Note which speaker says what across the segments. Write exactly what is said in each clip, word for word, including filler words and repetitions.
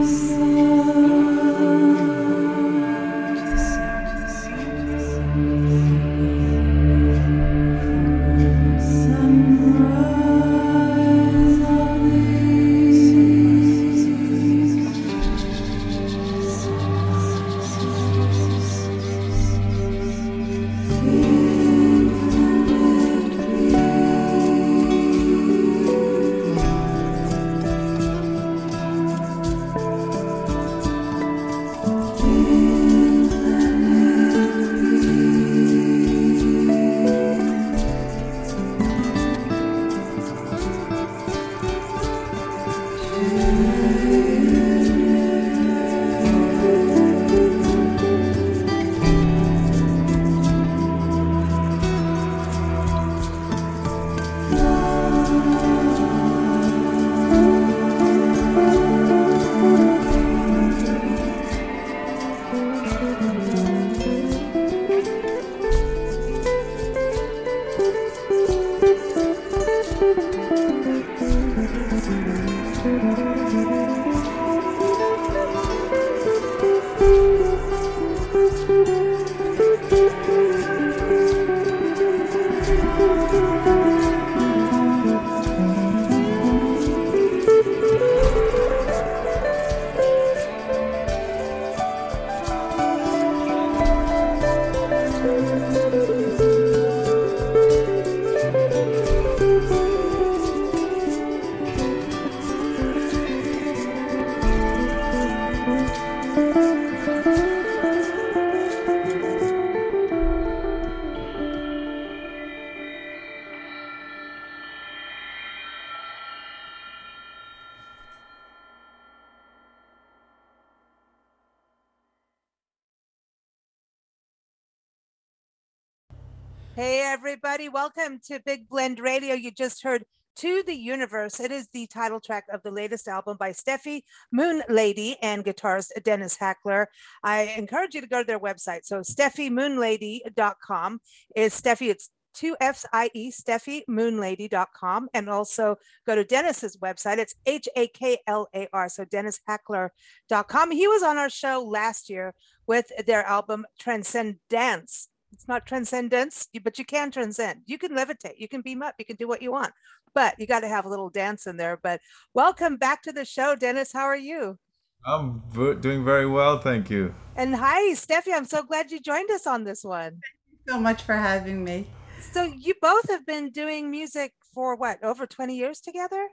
Speaker 1: Hey, everybody. Welcome to Big Blend Radio. You just heard To the Universe. It is the title track of the latest album by Steffi Moon Lady and guitarist Dennis Hackler. I encourage you to go to their website. So steffi moon lady dot com is Steffi. It's two F's I E, steffi moon lady dot com. And also go to Dennis's website. It's H A K L A R. So dennis hackler dot com. He was on our show last year with their album Transcendence. It's not transcendence, but you can transcend. You can levitate. You can beam up. You can do what you want. But you got to have a little dance in there. But welcome back to the show, Dennis. How are you?
Speaker 2: I'm v- doing very well, thank you.
Speaker 1: And hi, Steffi. I'm so glad you joined us on this one.
Speaker 3: So much for having me.
Speaker 1: So you both have been doing music for what, over twenty years together?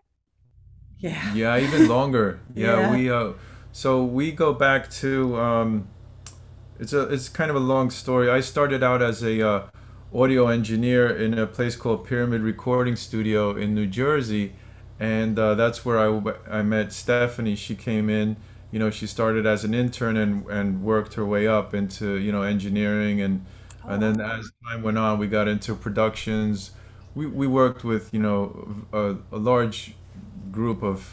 Speaker 3: Yeah.
Speaker 2: Yeah, even longer. Yeah,
Speaker 3: Yeah.
Speaker 2: we uh so we go back to um it's a it's kind of a long story. I started out as a uh, audio engineer in a place called Pyramid Recording Studio in New Jersey, and uh, that's where I, w- I met Stephanie. She came in, you know, she started as an intern and, and worked her way up into, you know, engineering, and and then
Speaker 1: Oh,
Speaker 2: as time went on, we got into productions. We we worked with, you know, a, a large group of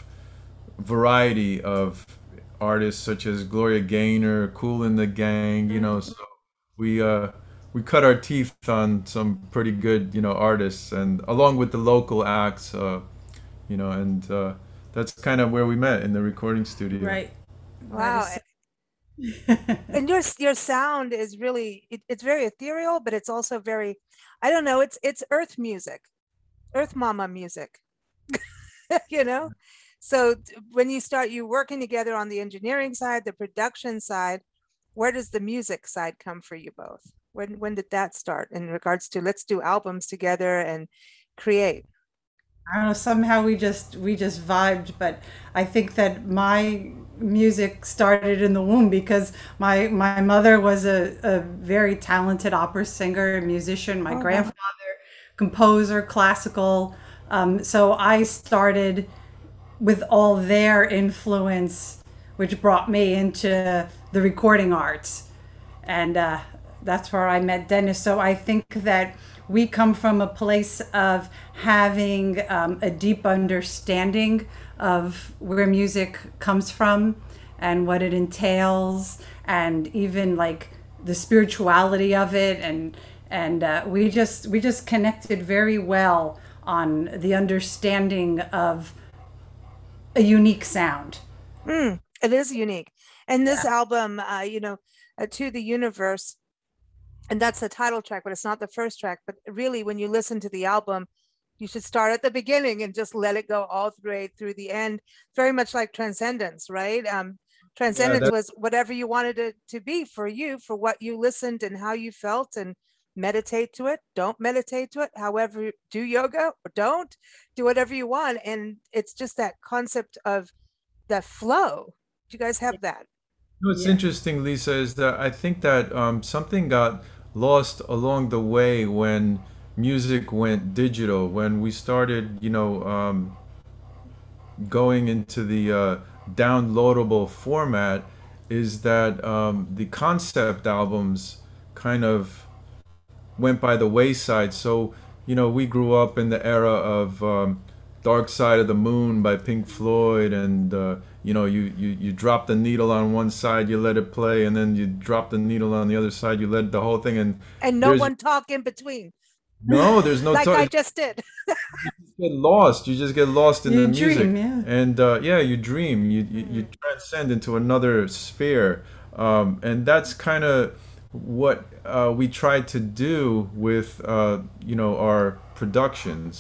Speaker 2: variety of artists such as Gloria Gaynor, Cool in the Gang, you know, so we uh we cut our teeth on some pretty good, you know, artists, and along with the local acts, uh, you know, and uh that's kind of where we met, in the recording studio.
Speaker 3: Right. That
Speaker 1: wow.
Speaker 3: is.
Speaker 1: And your your sound is really it, it's very ethereal, but it's also very, I don't know, it's it's earth music, earth mama music. you know? So t- when you start you working together on the engineering side, the production side, where does the music side come for you both? When when did that start in regards to let's do albums together and create?
Speaker 3: I don't know, somehow we just we just vibed, but I think that my music started in the womb because my my mother was a, a very talented opera singer and musician. My
Speaker 1: Oh wow.
Speaker 3: grandfather, composer, classical. Um, so I started with all their influence, which brought me into the recording arts. And uh, that's where I met Dennis. So I think that we come from a place of having um, a deep understanding of where music comes from and what it entails, and even like the spirituality of it, and and uh, we just we just connected very well on the understanding of a unique sound.
Speaker 1: It is unique. And this album, uh, you know, uh, To the Universe, and that's the title track, but it's not the first track. But really, when you listen to the album, you should start at the beginning and just let it go all the way through the end. Very much like Transcendence, right? Um, Transcendence
Speaker 2: that-
Speaker 1: was whatever you wanted it to be for you, for what you listened and how you felt, and meditate to it. Don't meditate to it. However, do yoga or don't do whatever you want. And it's just that concept of the flow. Do you guys have that?
Speaker 2: What's
Speaker 3: Yeah.
Speaker 2: interesting, Lisa, is that I think that um, something got lost along the way when music went digital, when we started, you know, um, going into the uh, downloadable format, is that um, the concept albums kind of went by the wayside. So, you know, we grew up in the era of um, Dark Side of the Moon by Pink Floyd, and uh, you know, you, you you drop the needle on one side, you let it play, and then you drop the needle on the other side, you let the whole thing. And
Speaker 1: And no
Speaker 2: there's
Speaker 1: one talk in between,
Speaker 2: no, there's no
Speaker 1: like
Speaker 2: talk.
Speaker 1: I just did.
Speaker 2: Get lost. You just get lost in
Speaker 3: You
Speaker 2: the music,
Speaker 3: dream, yeah.
Speaker 2: and uh, yeah, you dream. You you, you transcend into another sphere, um, and that's kind of what uh, we try to do with uh, you know, our productions.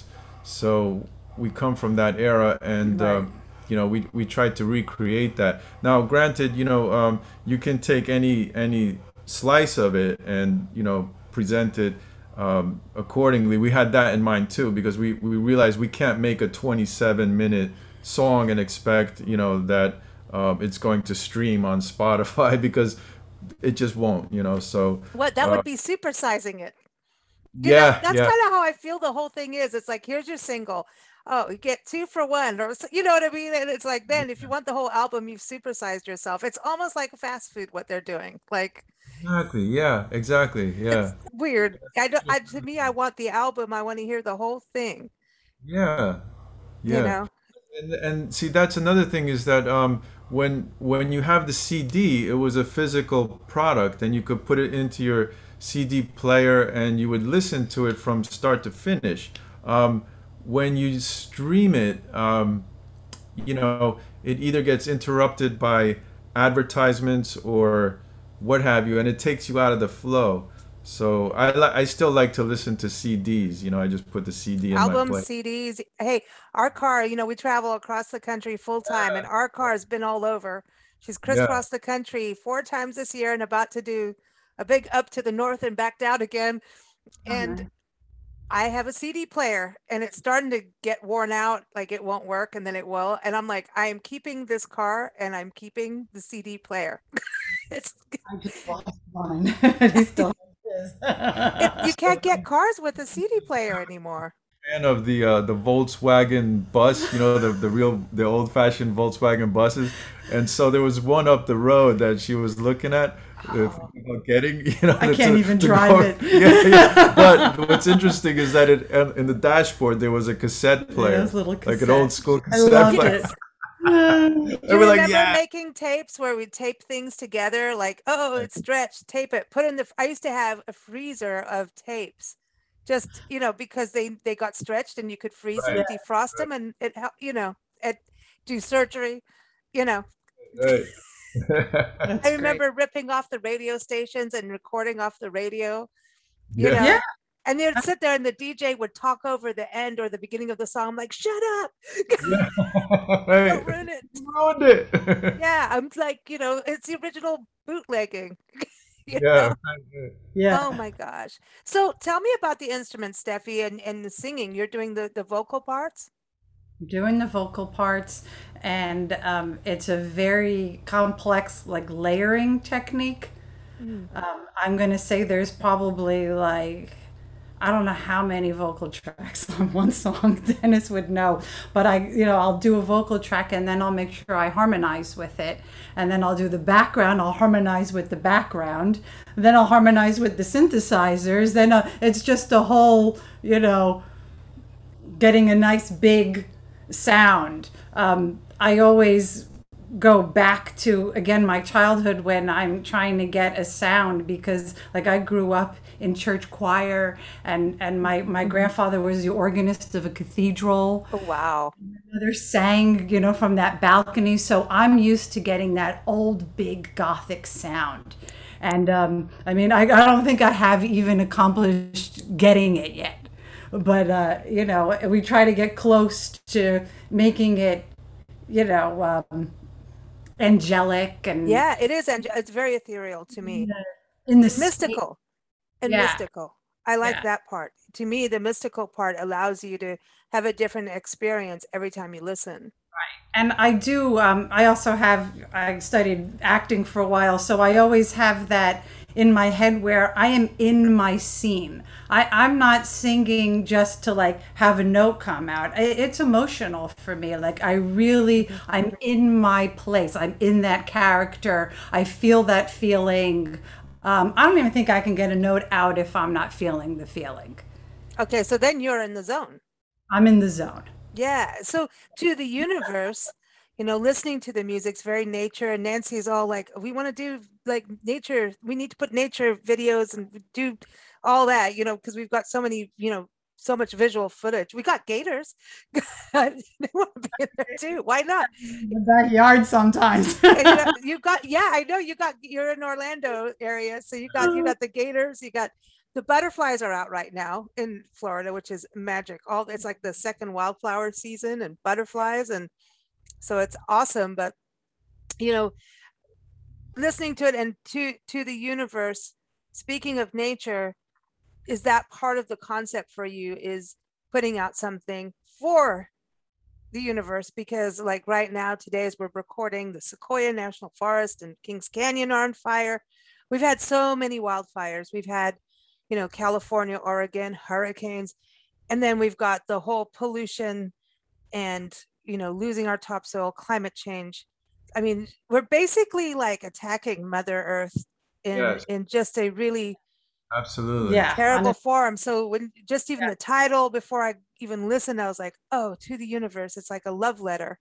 Speaker 2: So we come from that era, and
Speaker 3: Right.
Speaker 2: um, you know, we we try to recreate that. Now, granted, you know, um, you can take any any slice of it and, you know, present it um, accordingly. We had that in mind too, because we we realized we can't make a twenty-seven minute song and expect, you know, that um, it's going to stream on Spotify because it just won't, you know. So
Speaker 1: What that
Speaker 2: uh,
Speaker 1: would be supersizing it. You know,
Speaker 2: yeah,
Speaker 1: that's
Speaker 2: yeah,
Speaker 1: kind of how I feel the whole thing is. It's like, here's your single. Oh, you get two for one, or s- you know what I mean? And it's like, then if you want the whole album, you've supersized yourself. It's almost like fast food what they're doing. Like,
Speaker 2: exactly, yeah, exactly, yeah,
Speaker 1: it's weird. I don't. I, to me, I want the album. I want to hear the whole thing.
Speaker 2: yeah,
Speaker 1: You
Speaker 2: yeah.
Speaker 1: know.
Speaker 2: And, and see, that's another thing, is that um, when when you have the C D, it was a physical product, and you could put it into your C D player, and you would listen to it from start to finish. Um, when you stream it, um, you know, it either gets interrupted by advertisements or what have you, and it takes you out of the flow. So I li- I still like to listen to C Ds. You know, I just put the C D in my
Speaker 1: Albums,
Speaker 2: play.
Speaker 1: C Ds. Hey, our car, you know, we travel across the country full time, and our car has been all over. She's
Speaker 2: Yeah,
Speaker 1: crisscrossed the country four times this year and about to do a big up to the north and back down again.
Speaker 3: Oh,
Speaker 1: And
Speaker 3: nice.
Speaker 1: I have a C D player and it's starting to get worn out, like it won't work and then it will. And I'm like, I am keeping this car and I'm keeping the C D player. It's
Speaker 3: I just lost mine. He still
Speaker 1: it,
Speaker 3: has
Speaker 1: you
Speaker 3: his.
Speaker 1: can't get cars with a C D player anymore.
Speaker 2: fan of the uh, the Volkswagen bus, you know, the the real the old fashioned Volkswagen buses, and so there was one up the road that she was looking at, uh, thinking about getting, you know,
Speaker 3: I
Speaker 2: to,
Speaker 3: can't even
Speaker 2: to
Speaker 3: drive
Speaker 2: go-
Speaker 3: it.
Speaker 2: Yeah, yeah. But what's interesting is that it uh, in the dashboard there was a cassette player,
Speaker 3: those little
Speaker 2: like an old
Speaker 3: cassettes.
Speaker 2: school
Speaker 3: I
Speaker 2: cassette
Speaker 3: loved
Speaker 2: player.
Speaker 3: it.
Speaker 1: Do
Speaker 2: And
Speaker 1: you
Speaker 2: we're like,
Speaker 1: remember
Speaker 2: yeah,
Speaker 1: making tapes where we tape things together? Like, oh, it's stretched, tape it, put in the. I used to have a freezer of tapes, just you know, because they they got stretched and you could freeze them,
Speaker 2: right,
Speaker 1: defrost them, and it helped. You know, it do surgery. You know,
Speaker 2: right.
Speaker 1: I
Speaker 3: That's great.
Speaker 1: remember ripping off the radio stations and recording off the radio. You
Speaker 2: Yeah.
Speaker 1: know.
Speaker 3: Yeah.
Speaker 1: And they'd sit there and the D J would talk over the end or the beginning of the song. I'm like, shut up.
Speaker 2: Yeah.
Speaker 1: Don't
Speaker 2: Right.
Speaker 1: ruin it.
Speaker 2: You ruined it.
Speaker 1: Yeah, I'm like, you know, it's the original bootlegging. You
Speaker 2: Yeah.
Speaker 1: know? Oh
Speaker 3: Yeah.
Speaker 1: my gosh. So tell me about the instruments, Steffi, and, and the singing. You're doing the, the vocal parts?
Speaker 3: Doing the vocal parts, and um, it's a very complex, like, layering technique.
Speaker 1: Mm.
Speaker 3: Um, I'm going to say there's probably like, I don't know how many vocal tracks on one song. Dennis would know, but I, you know, I'll do a vocal track and then I'll make sure I harmonize with it, and then I'll do the background. I'll harmonize with the background. Then I'll harmonize with the synthesizers. Then uh, it's just a whole, you know, getting a nice big sound. Um, I always go back to again my childhood when I'm trying to get a sound, because like I grew up in church choir, and and my my grandfather was the organist of a cathedral.
Speaker 1: Oh, wow.
Speaker 3: Mother sang, you know, from that balcony, so I'm used to getting that old big gothic sound. And um, I mean, I, I don't think I have even accomplished getting it yet, but uh, you know, we try to get close to making it, you know, um, angelic and
Speaker 1: Yeah, it is. And it's very ethereal to me.
Speaker 3: in the
Speaker 1: And
Speaker 3: state.
Speaker 1: mystical and
Speaker 3: Yeah,
Speaker 1: mystical. I like
Speaker 3: yeah.
Speaker 1: that part. To me, the mystical part allows you to have a different experience every time you listen.
Speaker 3: And I do, um, I also have, I studied acting for a while, so I always have that in my head where I am in my scene. I, I'm not singing just to like have a note come out. I- It's emotional for me. Like I really, I'm in my place. I'm in that character. I feel that feeling. Um, I don't even think I can get a note out if I'm not feeling the feeling.
Speaker 1: Okay, so then you're in the zone.
Speaker 3: I'm in the zone.
Speaker 1: Yeah. So to the universe, you know, listening to the music's very nature. And Nancy's all like, we want to do like nature. We need to put nature videos and do all that, you know, because we've got so many, you know, so much visual footage. We got gators. They want to be in there too. Why not?
Speaker 3: The backyard sometimes.
Speaker 1: And you know, you've got, yeah, I know you got, you're in Orlando area. So you got, you got the gators, you got the butterflies are out right now in Florida, which is magic. All it's like the second wildflower season and butterflies. And so it's awesome. But, you know, listening to it and to, to the universe, speaking of nature, is that part of the concept for you is putting out something for the universe? Because like right now, today as we're recording, the Sequoia National Forest and Kings Canyon are on fire. We've had so many wildfires. We've had, you know, California, Oregon, hurricanes, and then we've got the whole pollution and, you know, losing our topsoil, climate change. I mean, we're basically like attacking Mother Earth in
Speaker 2: Yes,
Speaker 1: in just a really
Speaker 2: absolutely.
Speaker 3: Yeah,
Speaker 1: terrible
Speaker 3: on
Speaker 1: form. So when just even
Speaker 3: Yeah.
Speaker 1: the title before I even listened, I was like, oh, to the universe. It's like a love letter.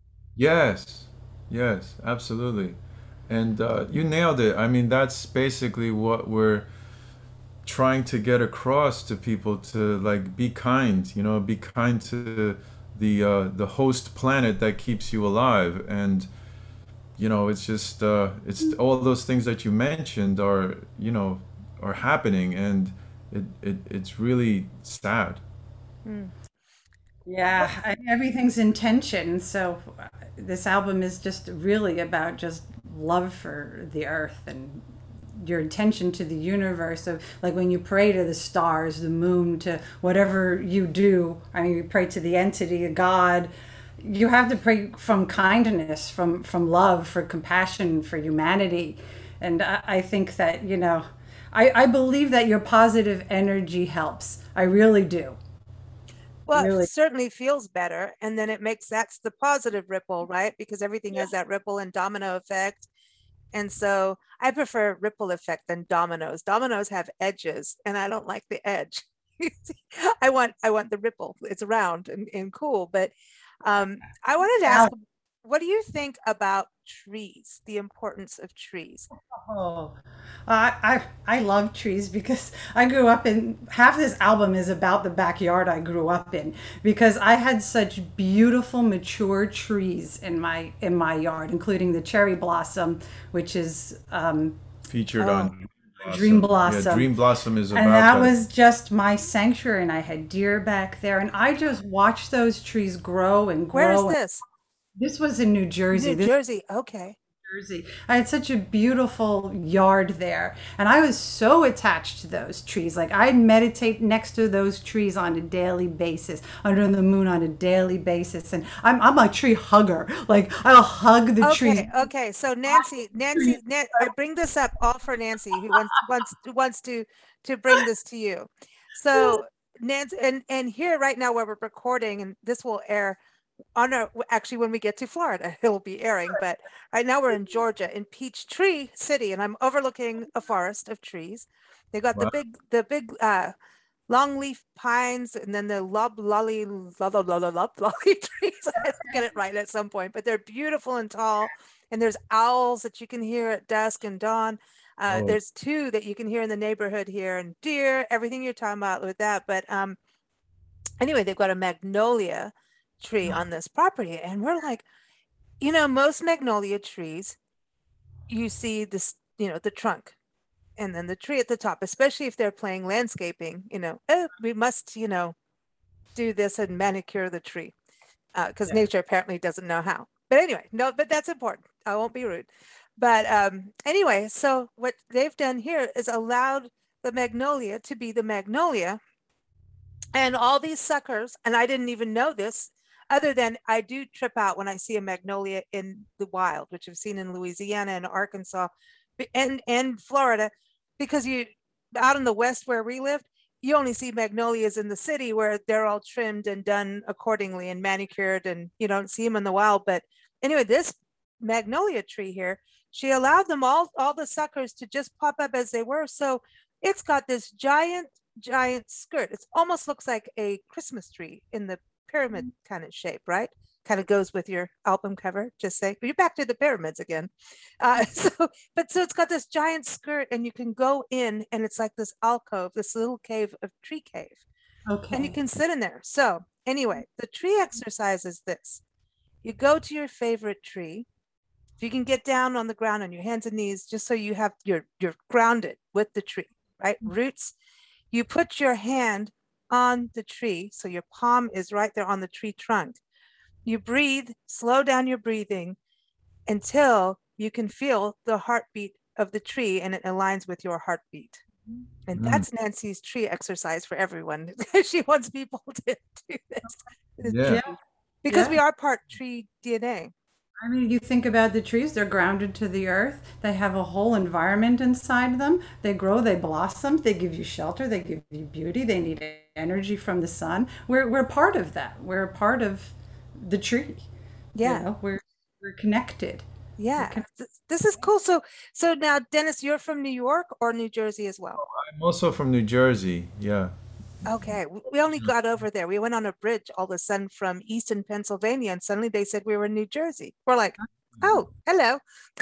Speaker 2: Yes, yes, absolutely. And uh, you nailed it. I mean, that's basically what we're trying to get across to people, to like be kind, you know, be kind to the uh, the host planet that keeps you alive. And you know, it's just uh, it's all those things that you mentioned are, you know, are happening, and it, it it's really sad.
Speaker 1: Hmm.
Speaker 3: Yeah,
Speaker 1: Well,
Speaker 3: I- everything's intention. So uh, this album is just really about just love for the earth and your intention to the universe of like when you pray to the stars, the moon, to whatever you do. I mean, you pray to the entity, God. You have to pray from kindness, from from love, for compassion, for humanity. And I, I think that, you know, I, I believe that your positive energy helps. I really do.
Speaker 1: well, it
Speaker 3: Really.
Speaker 1: certainly feels better. And then it makes that's the positive ripple, right? Because everything has that ripple and domino effect. And so I prefer ripple effect than dominoes. Dominoes have edges, and I don't like the edge. I want I want the ripple. It's round and, and cool. But um, I wanted to ask, what do you think about trees? The importance of trees?
Speaker 3: Oh, I, I I love trees because I grew up in half this album is about the backyard I grew up in, because I had such beautiful mature trees in my in my yard, including the cherry blossom, which is um,
Speaker 2: Featured
Speaker 1: Oh,
Speaker 2: on
Speaker 3: dream
Speaker 2: Blossom. Yeah,
Speaker 3: blossom.
Speaker 2: Dream Blossom is
Speaker 3: And
Speaker 2: about
Speaker 3: that
Speaker 2: that.
Speaker 3: was just my sanctuary, and I had deer back there, and I just watched those trees grow and
Speaker 1: where is
Speaker 3: grow. And
Speaker 1: this?
Speaker 3: this was in New Jersey.
Speaker 1: New
Speaker 3: This
Speaker 1: Jersey. Okay.
Speaker 3: Jersey. I had such a beautiful yard there, and I was so attached to those trees. Like I meditate next to those trees on a daily basis, under the moon on a daily basis, and I'm I'm a tree hugger. Like I'll hug the trees.
Speaker 1: Okay, okay. So Nancy, Nancy, Nan, I bring this up all for Nancy, who wants wants wants to to bring this to you. So Nancy, and and here right now where we're recording, and this will air on our actually when we get to Florida, it will be airing. But right now we're in Georgia, in Peachtree City, and I'm overlooking a forest of trees. They got the
Speaker 2: Wow.
Speaker 1: big the big uh longleaf pines, and then the loblolly loblolly trees. I don't get it right at some point, but they're beautiful and tall. And there's owls that you can hear at dusk and dawn. Uh,
Speaker 2: Oh,
Speaker 1: there's two that you can hear in the neighborhood here, and deer, everything you're talking about with that. But um, anyway, they've got a magnolia tree on this property, and we're like, you know, most magnolia trees, you see this, you know, the trunk and then the tree at the top, especially if they're playing landscaping, you know, oh, we must, you know, do this and manicure the tree because uh,
Speaker 3: Yeah.
Speaker 1: nature apparently doesn't know how. But anyway, no, but that's important. I won't be rude. But um, anyway, so what they've done here is allowed the magnolia to be the magnolia. And all these suckers, and I didn't even know this, other than I do trip out when I see a magnolia in the wild, which I've seen in Louisiana and Arkansas and, and Florida, because you out in the West where we lived, you only see magnolias in the city where they're all trimmed and done accordingly and manicured, and you don't see them in the wild. But anyway, this magnolia tree here, she allowed them all, all the suckers to just pop up as they were. So it's got this giant, giant skirt. It almost looks like a Christmas tree in the pyramid kind of shape, right? Kind of goes with your album cover, just say, but you're back to the pyramids again. Uh, so, but so it's got this giant skirt, and you can go in, and it's like this alcove, this little cave of tree cave.
Speaker 3: Okay.
Speaker 1: And you can sit in there. So anyway, the tree exercise is this. You go to your favorite tree. If you can get down on the ground on your hands and knees, just so you have, you're, you're grounded with the tree, right? Roots. You put your hand on the tree, so your palm is right there on the tree trunk. You breathe, slow down your breathing until you can feel the heartbeat of the tree and it aligns with your heartbeat. And
Speaker 2: Mm.
Speaker 1: that's Nancy's tree exercise for everyone. She wants people to do this.
Speaker 2: Yeah.
Speaker 3: Yeah.
Speaker 1: Because
Speaker 3: Yeah.
Speaker 1: we are part tree D N A.
Speaker 3: I mean, you think about the trees, they're grounded to the earth. They have a whole environment inside them. They grow, they blossom, they give you shelter, they give you beauty, they need energy from the sun. We're, we're part of that. We're a part of the tree.
Speaker 1: Yeah.
Speaker 3: You know, we're, we're connected.
Speaker 1: Yeah.
Speaker 3: We're
Speaker 1: Th- This is cool. So so now, Dennis, you're from New York or New Jersey as well?
Speaker 2: I'm also from New Jersey. Yeah.
Speaker 1: Okay. w- We only got over there. We went on a bridge all of a sudden from Easton, Pennsylvania, and suddenly they said we were in New Jersey. We're like, oh, hello.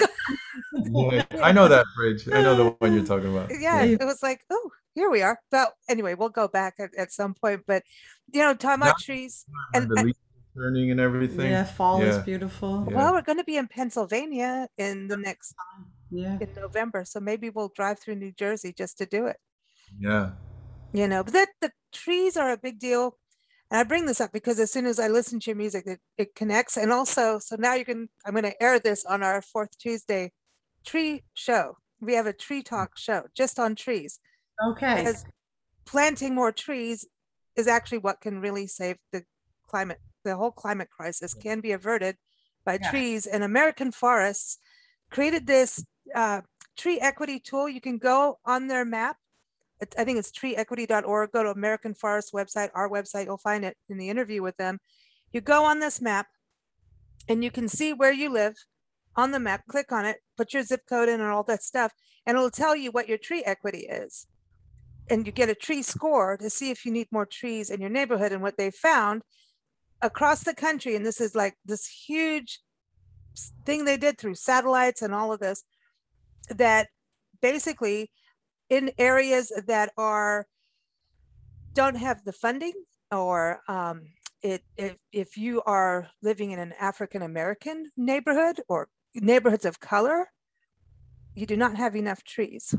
Speaker 2: Yeah, I know that bridge. I know the one you're talking about.
Speaker 1: Yeah,
Speaker 3: Yeah.
Speaker 1: it was like, oh, here we are. But anyway, we'll go back at, at some point. But you know, talking
Speaker 2: Now
Speaker 1: about trees,
Speaker 2: and
Speaker 1: and
Speaker 2: the
Speaker 1: I-
Speaker 2: leaves turning and everything.
Speaker 3: Yeah, fall is
Speaker 2: Yeah.
Speaker 3: beautiful.
Speaker 2: Yeah.
Speaker 1: well, we're going to be in Pennsylvania in the next
Speaker 3: Yeah.
Speaker 1: in November, so maybe we'll drive through New Jersey just to do it.
Speaker 2: Yeah.
Speaker 1: You know, but that the trees are a big deal. And I bring this up because as soon as I listen to your music, it, it connects. And also, so now you can, I'm going to air this on our fourth Tuesday tree show. We have a tree talk show just on trees.
Speaker 3: Okay.
Speaker 1: Because planting more trees is actually what can really save the climate. The whole climate crisis can be averted by
Speaker 3: Yeah.
Speaker 1: trees. And American Forests created this uh, tree equity tool. You can go on their map. It's, I think it's tree equity dot org. Go to American Forest website, our website. You'll find it in the interview with them. You go on this map and you can see where you live on the map. Click on it, put your zip code in and all that stuff, and it'll tell you what your tree equity is. And you get a tree score to see if you need more trees in your neighborhood. And what they found across the country, and this is like this huge s- thing they did through satellites and all of this, that basically in areas that are don't have the funding, or um, it if, if you are living in an African American neighborhood or neighborhoods of color, you do not have enough trees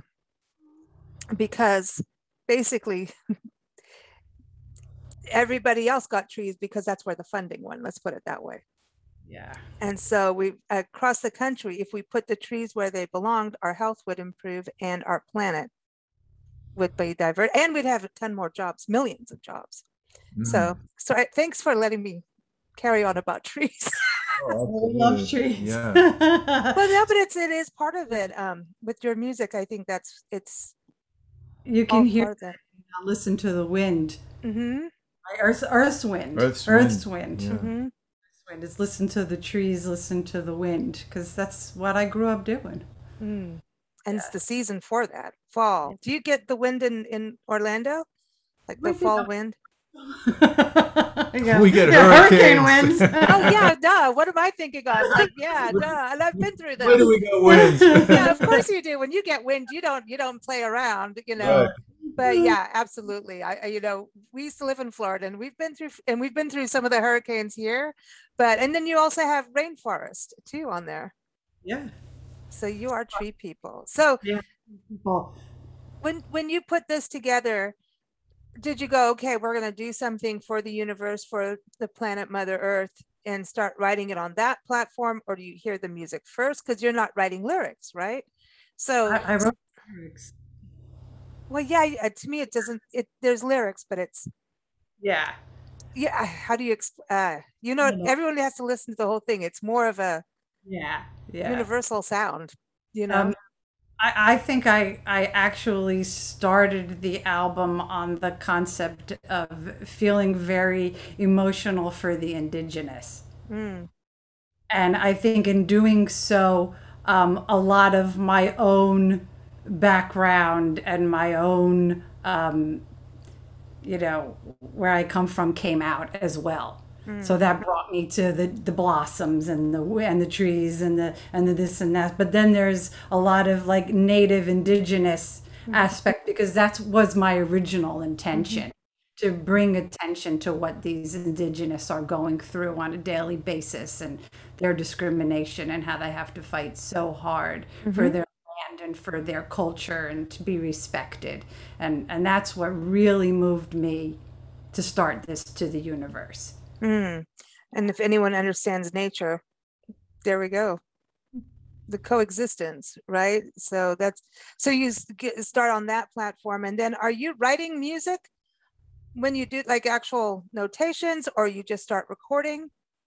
Speaker 1: because basically everybody else got trees because that's where the funding went. Let's put it that way.
Speaker 3: Yeah.
Speaker 1: And so we across the country, if we put the trees where they belonged, our health would improve and our planet would be divert, and we'd have a ton more jobs, millions of jobs.
Speaker 2: Mm.
Speaker 1: So, so I, thanks for letting me carry on about trees.
Speaker 2: Oh,
Speaker 3: I love
Speaker 2: absolutely.
Speaker 3: trees.
Speaker 2: Yeah.
Speaker 1: Well, no, but it's it is part of it. Um, with your music, I think that's it's
Speaker 3: You
Speaker 1: all
Speaker 3: can hear,
Speaker 1: part of it.
Speaker 3: listen to the wind.
Speaker 1: Mm-hmm.
Speaker 3: Earth, Earth's wind.
Speaker 2: Earth's
Speaker 3: Earth's
Speaker 2: wind.
Speaker 3: wind.
Speaker 2: Yeah.
Speaker 1: Mm-hmm.
Speaker 3: Earth's wind. It's listen to the trees, listen to the wind, because that's what I grew up doing.
Speaker 1: Mm. And it's the season for that, fall. Do you get the wind in in Orlando? like the fall wind.
Speaker 3: Yeah.
Speaker 2: We get
Speaker 3: Yeah, hurricane
Speaker 2: hurricanes.
Speaker 3: winds.
Speaker 1: Oh yeah, duh. What am I thinking of? Like, yeah, duh. And I've been through
Speaker 2: Where do
Speaker 1: them.
Speaker 2: we get winds?
Speaker 1: Yeah, of course you do. When you get wind, you don't you don't play around, you know.
Speaker 2: Right.
Speaker 1: But yeah, absolutely. I, I you know, we used to live in Florida, and we've been through and we've been through some of the hurricanes here. But and then you also have rainforest too on there.
Speaker 3: Yeah.
Speaker 1: So you are tree people. So
Speaker 3: Yeah. People.
Speaker 1: when when you put this together, did you go, okay, we're going to do something for the universe, for the planet Mother Earth, and start writing it on that platform? Or do you hear the music first? Because you're not writing lyrics, right? So,
Speaker 3: I, I wrote lyrics.
Speaker 1: well, yeah, uh, to me, it doesn't, it, there's lyrics, but it's,
Speaker 3: Yeah.
Speaker 1: yeah, how do you, exp- uh, you know,
Speaker 3: I know.
Speaker 1: everyone has to listen to the whole thing. It's more of a
Speaker 3: Yeah. Yeah.
Speaker 1: universal sound, you know?
Speaker 3: Um, I, I think I, I actually started the album on the concept of feeling very emotional for the indigenous.
Speaker 1: Mm,
Speaker 3: And I think in doing so, um, a lot of my own background and my own, um, you know, where I come from came out as well. So
Speaker 1: mm,
Speaker 3: that brought me to the, the blossoms and the and the trees and the and the this and that. But then there's a lot of like native indigenous aspect because that was my original intention to bring attention to what these indigenous are going through on a daily basis and their discrimination and how they have to fight so hard for their land and for their culture and to be respected. And and that's what really moved me to start this to the universe.
Speaker 1: mm. And if anyone understands nature, there we go. The coexistence, right? So that's so you s- get, start on that platform, and then are you writing music when you do like actual notations, or you just start recording?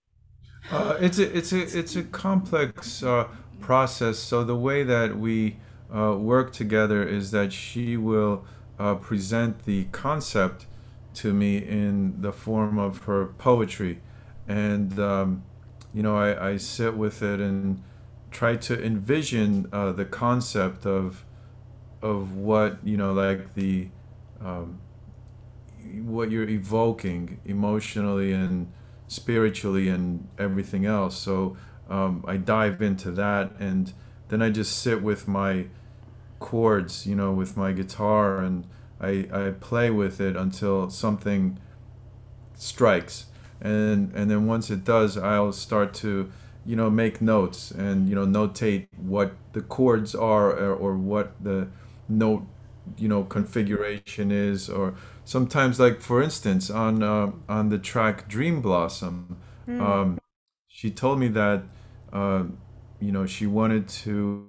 Speaker 2: Uh, it's a it's a it's a complex uh, process. So the way that we uh, work together is that she will uh, present the concept to me in the form of her poetry, and um, you know I, I sit with it and try to envision uh, the concept of of what you know like the um, what you're evoking emotionally and spiritually and everything else. So um, I dive into that, and then I just sit with my chords, you know, with my guitar, and I, I play with it until something strikes, and and then once it does, I'll start to you know make notes and you know notate what the chords are, or, or what the note you know configuration is. Or sometimes, like for instance, on uh, on the track Dream Blossom,
Speaker 1: Hmm.
Speaker 2: um, she told me that uh, you know she wanted to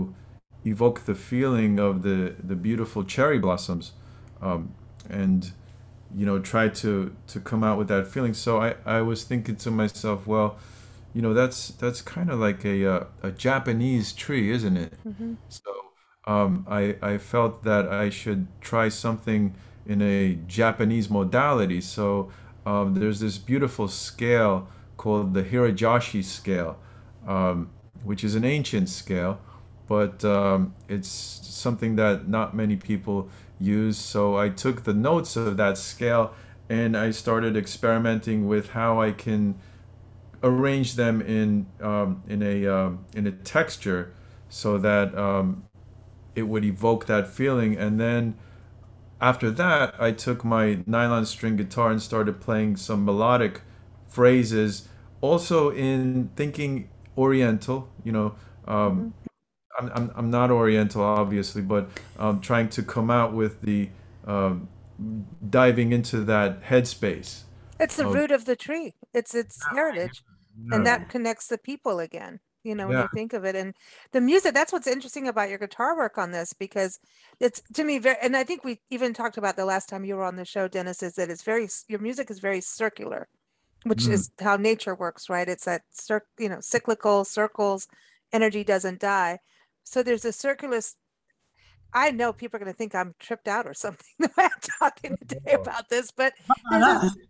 Speaker 2: evoke the feeling of the the beautiful cherry blossoms, um, and you know try to to come out with that feeling. So i i was thinking to myself, well, you know that's that's kind of like a uh, a Japanese tree, isn't it?
Speaker 1: Hmm.
Speaker 2: So um i i felt that I should try something in a Japanese modality. So um there's this beautiful scale called the Hirajashi scale, um which is an ancient scale, but um, it's something that not many people use. So I took the notes of that scale and I started experimenting with how I can arrange them in um, in a um, in a texture so that um, it would evoke that feeling. And then after that, I took my nylon string guitar and started playing some melodic phrases, also in thinking Oriental, you know. Um,
Speaker 1: Hmm.
Speaker 2: I'm, I'm, I'm not Oriental, obviously, but um, trying to come out with the um, diving into that headspace.
Speaker 1: It's the
Speaker 2: Of,
Speaker 1: root of the tree. It's its heritage, and
Speaker 2: yeah,
Speaker 1: that connects the people again. You know, when
Speaker 2: yeah,
Speaker 1: you think of it, and the music. That's what's interesting about your guitar work on this, because it's to me very. And I think we even talked about the last time you were on the show, Dennis. Is that it's very s- your music is very circular, which
Speaker 2: mm,
Speaker 1: is how nature works, right? It's that cir you know, cyclical circles, energy doesn't die. So there's a circular. s- I know people are going to think I'm tripped out or something the way I'm talking today about this, but there's a, s-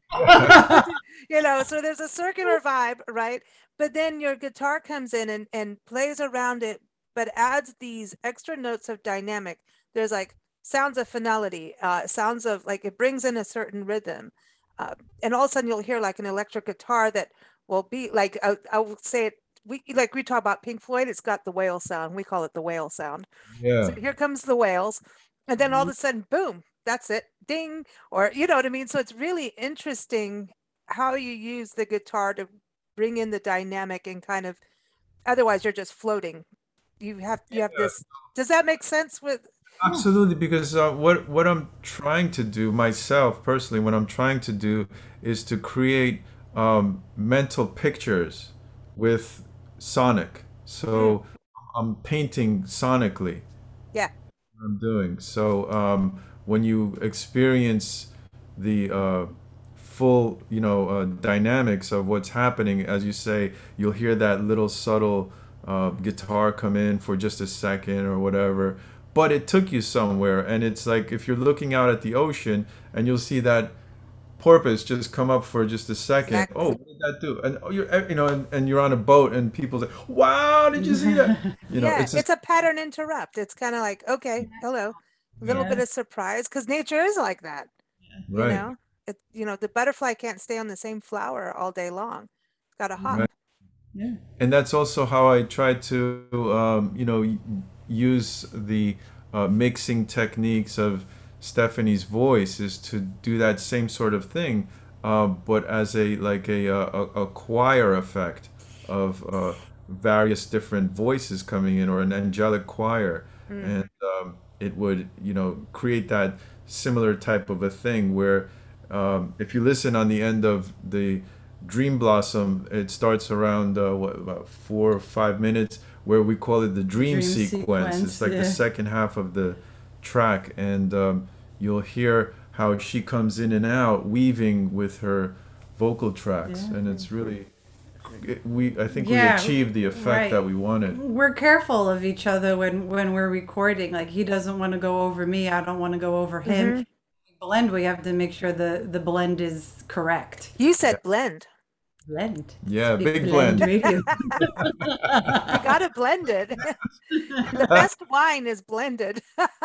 Speaker 1: you know, so there's a circular vibe, right? But then your guitar comes in and, and plays around it, but adds these extra notes of dynamic. There's like sounds of finality, uh, sounds of like it brings in a certain rhythm. Uh, and all of a sudden you'll hear like an electric guitar that will be like, I, I will say it, we like we talk about Pink Floyd, it's got the whale sound. We call it the whale sound. So
Speaker 2: Yeah.
Speaker 1: here comes the whales. And then all of a sudden, boom, that's it, ding, or you know what I mean? So it's really interesting how you use the guitar to bring in the dynamic and kind of, otherwise you're just floating. You have you have this. Does that make sense with
Speaker 2: Absolutely, because uh, what what I'm trying to do myself personally, what I'm trying to do is to create um, mental pictures with sonic.
Speaker 1: mm,
Speaker 2: So I'm painting sonically.
Speaker 1: yeah.
Speaker 2: What I'm doing. So um, when you experience the uh, full, you know, uh, dynamics of what's happening, as you say, you'll hear that little subtle uh, guitar come in for just a second or whatever. But it took you somewhere, and it's like if you're looking out at the ocean and you'll see that porpoise just come up for just a second. Oh,
Speaker 1: Exactly.
Speaker 2: what did that do? And oh, you're, eh, you know, and, and you're on a boat, and people say, "Wow, did you see that?" You know,
Speaker 1: Yeah,
Speaker 2: it's just
Speaker 1: it's a pattern interrupt. It's kind of like, okay, hello, a little
Speaker 2: yeah,
Speaker 1: bit
Speaker 3: Yeah.
Speaker 1: of surprise because nature is like that, you
Speaker 2: right,
Speaker 1: know. It, you know, the butterfly can't stay on the same flower all day long. It's got to hop.
Speaker 2: right.
Speaker 3: Yeah.
Speaker 2: And that's also how I try to, um, you know, y- use the uh, mixing techniques of Stephanie's voice is to do that same sort of thing, uh, but as a like a a, a a choir effect of uh, various different voices coming in, or an angelic choir,
Speaker 1: Mm.
Speaker 2: and um, it would, you know, create that similar type of a thing where um, if you listen on the end of the Dream Blossom, it starts around uh, what, about four or five minutes, where we call it the dream
Speaker 3: Dream
Speaker 2: sequence. It's
Speaker 3: sequence.
Speaker 2: like the
Speaker 3: Yeah.
Speaker 2: second half of the track, and um, you'll hear how she comes in and out, weaving with her vocal tracks,
Speaker 3: Yeah.
Speaker 2: and it's really it, we. I think we
Speaker 3: Yeah.
Speaker 2: achieved the effect that
Speaker 3: Right.
Speaker 2: we wanted.
Speaker 3: We're careful of each other when when we're recording. Like he doesn't want to go over me. I don't want to go over him.
Speaker 1: Hmm.
Speaker 3: Blend. We have to make sure the the blend is correct.
Speaker 1: You
Speaker 2: Yeah,
Speaker 1: said blend.
Speaker 3: Blend.
Speaker 2: yeah,
Speaker 3: Big
Speaker 2: big
Speaker 3: blend
Speaker 2: blend.
Speaker 3: radio.
Speaker 1: You got to blend it. The best wine is blended.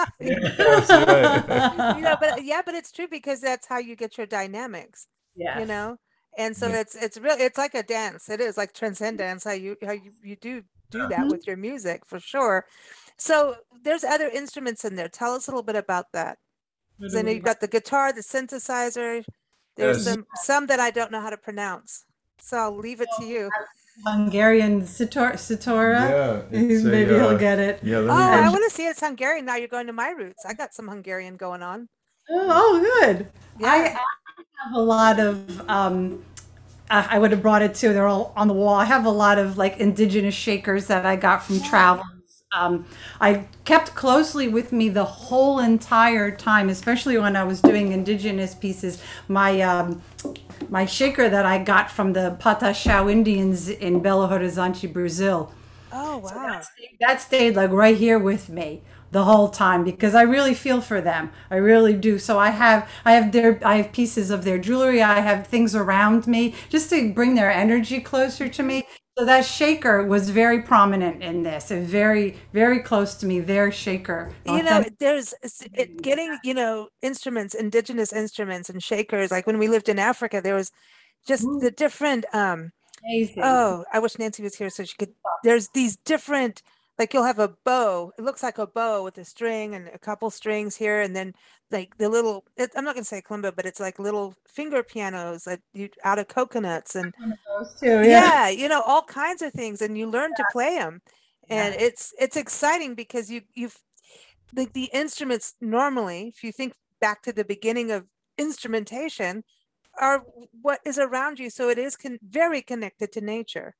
Speaker 2: Yes, right.
Speaker 1: You know, but yeah, but it's true because that's how you get your dynamics, you
Speaker 3: Yes.
Speaker 1: know? And so
Speaker 2: Yeah.
Speaker 1: it's it's real it's like a dance. It is like transcendence, how you how you, you do do that
Speaker 3: Mhm.
Speaker 1: with your music for sure. So there's other instruments in there. Tell us a little bit about that.
Speaker 3: What
Speaker 1: 'Cause I
Speaker 3: do
Speaker 1: know you've
Speaker 3: we?
Speaker 1: got the guitar, the synthesizer. There's
Speaker 2: Yes.
Speaker 1: some some that I don't know how to pronounce. So I'll leave it to you.
Speaker 3: Hungarian Sitor Sitora.
Speaker 2: Yeah, it's a
Speaker 3: Maybe he'll
Speaker 2: uh,
Speaker 3: get it.
Speaker 2: yeah. Let
Speaker 1: Oh,
Speaker 2: me
Speaker 1: I
Speaker 3: And
Speaker 2: mention.
Speaker 1: want to see it's Hungarian. Now you're going to my roots. I got some Hungarian going on.
Speaker 3: oh, oh, good. I, I
Speaker 1: Yeah.
Speaker 3: have a lot of. Um, I I would have brought it too. They're all on the wall. I have a lot of like indigenous shakers that I got from travels. Um, I kept closely with me the whole entire time, especially when I was doing indigenous pieces. My um, my shaker that I got from the Pataxó Indians in Belo Horizonte, Brazil.
Speaker 1: Oh,
Speaker 3: So that
Speaker 1: wow.
Speaker 3: stayed, that stayed like right here with me the whole time because I really feel for them. I really do. So I have I have their I have pieces of their jewelry. I have things around me just to bring their energy closer to me. So that shaker was very prominent in this and very very close to me. Their shaker,
Speaker 1: You know,
Speaker 3: authentic.
Speaker 1: there's s- it, getting, you know, instruments, indigenous instruments and shakers. Like when we lived in Africa, there was just the different um
Speaker 3: Amazing.
Speaker 1: oh, I wish Nancy was here so she could. There's these different, like you'll have a bow. It looks like a bow with a string and a couple strings here, and then like the little. It, I'm not gonna say kalimba, but it's like little finger pianos that you out of coconuts, and
Speaker 3: One of those too. Yeah.
Speaker 1: yeah, you know, all kinds of things, and you learn to play them, and
Speaker 3: Yeah.
Speaker 1: it's it's exciting because you you've like the instruments normally, if you think back to the beginning of instrumentation, are what is around you, so it is con- very connected to nature.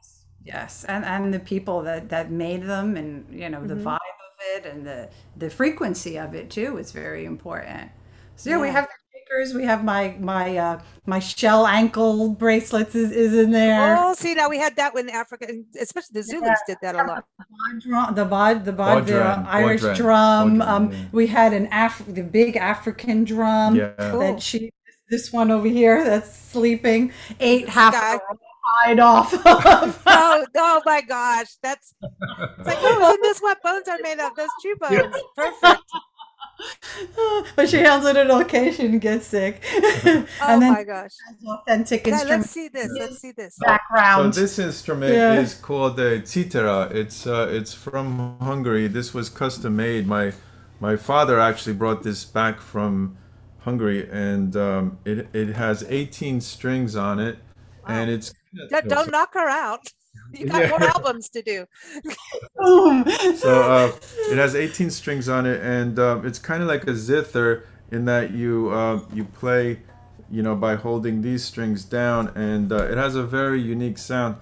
Speaker 3: Yes, and and the people that that made them, and you know the
Speaker 1: Hmm.
Speaker 3: vibe of it, and the the frequency of it too is very important. So yeah, we
Speaker 1: Yeah.
Speaker 3: have the stickers. We have my my uh my shell ankle bracelets is, is in there.
Speaker 1: Oh, see, now we had that in Africa, and especially the
Speaker 3: Yeah,
Speaker 1: Zulus did that a lot.
Speaker 3: bod drum, the bod, the bod, the uh,
Speaker 2: Bodran,
Speaker 3: Irish
Speaker 2: Bodran,
Speaker 3: drum.
Speaker 2: Bodran.
Speaker 3: Um,
Speaker 2: Yeah.
Speaker 3: we had an Af the big African drum
Speaker 2: Yeah.
Speaker 3: that
Speaker 1: Cool.
Speaker 3: she this one over here that's sleeping ate half of
Speaker 1: Sky.
Speaker 3: the hide off of.
Speaker 1: Oh, oh my gosh. That's it's like, oh, isn't this what bones are made of? Those true
Speaker 2: Yeah.
Speaker 1: bones. Perfect.
Speaker 3: But she hands it on occasion and gets sick.
Speaker 1: Oh
Speaker 3: And then
Speaker 1: my gosh.
Speaker 3: authentic
Speaker 1: Yeah,
Speaker 3: instrument
Speaker 1: let's see this. Let's see this.
Speaker 2: So
Speaker 3: background.
Speaker 2: this instrument
Speaker 3: Yeah.
Speaker 2: is called the citara. It's uh, it's from Hungary. This was custom made. My my father actually brought this back from Hungary, and um, it it has eighteen strings on it, and it's
Speaker 1: Don't, don't knock her out. You got
Speaker 2: Yeah.
Speaker 1: more albums to do.
Speaker 3: Boom.
Speaker 2: so uh, it has eighteen strings on it, and um, it's kind of like a zither in that you uh, you play, you know, by holding these strings down, and uh, it has a very unique sound.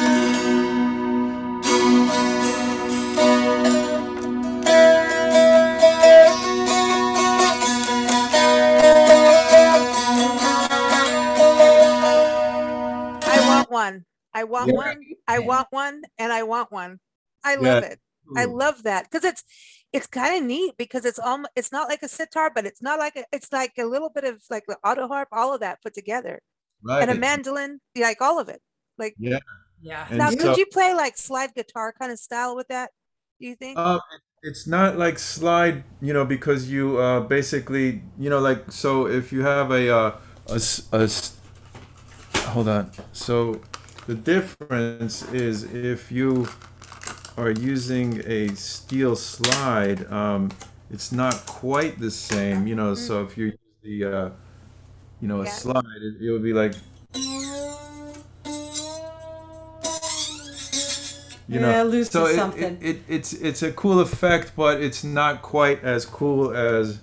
Speaker 1: I want one. I want
Speaker 2: Yeah.
Speaker 1: one. I want one, and I want one. I love
Speaker 2: Yeah.
Speaker 1: it. I love that because it's it's kind of neat because it's almost it's not like a sitar, but it's not like a, it's like a little bit of like the auto harp, all of that put together,
Speaker 2: Right.
Speaker 1: and a mandolin, like all of it. Like
Speaker 2: Yeah.
Speaker 3: Yeah.
Speaker 2: And
Speaker 1: now,
Speaker 2: so-
Speaker 1: could you play like slide guitar kind of style with that? Do you think?
Speaker 2: Um, it's not like slide, you know, because you uh, basically, you know, like so if you have a uh, a, s- a s- hold on. So the difference is if you are using a steel slide, um, it's not quite the same, you know. So if you use the, uh, you know, a
Speaker 1: Yeah.
Speaker 2: slide, it, it would be like, you know.
Speaker 3: Yeah, it loses
Speaker 2: so it,
Speaker 3: something.
Speaker 2: It, it, it's it's a cool effect, but it's not quite as cool as.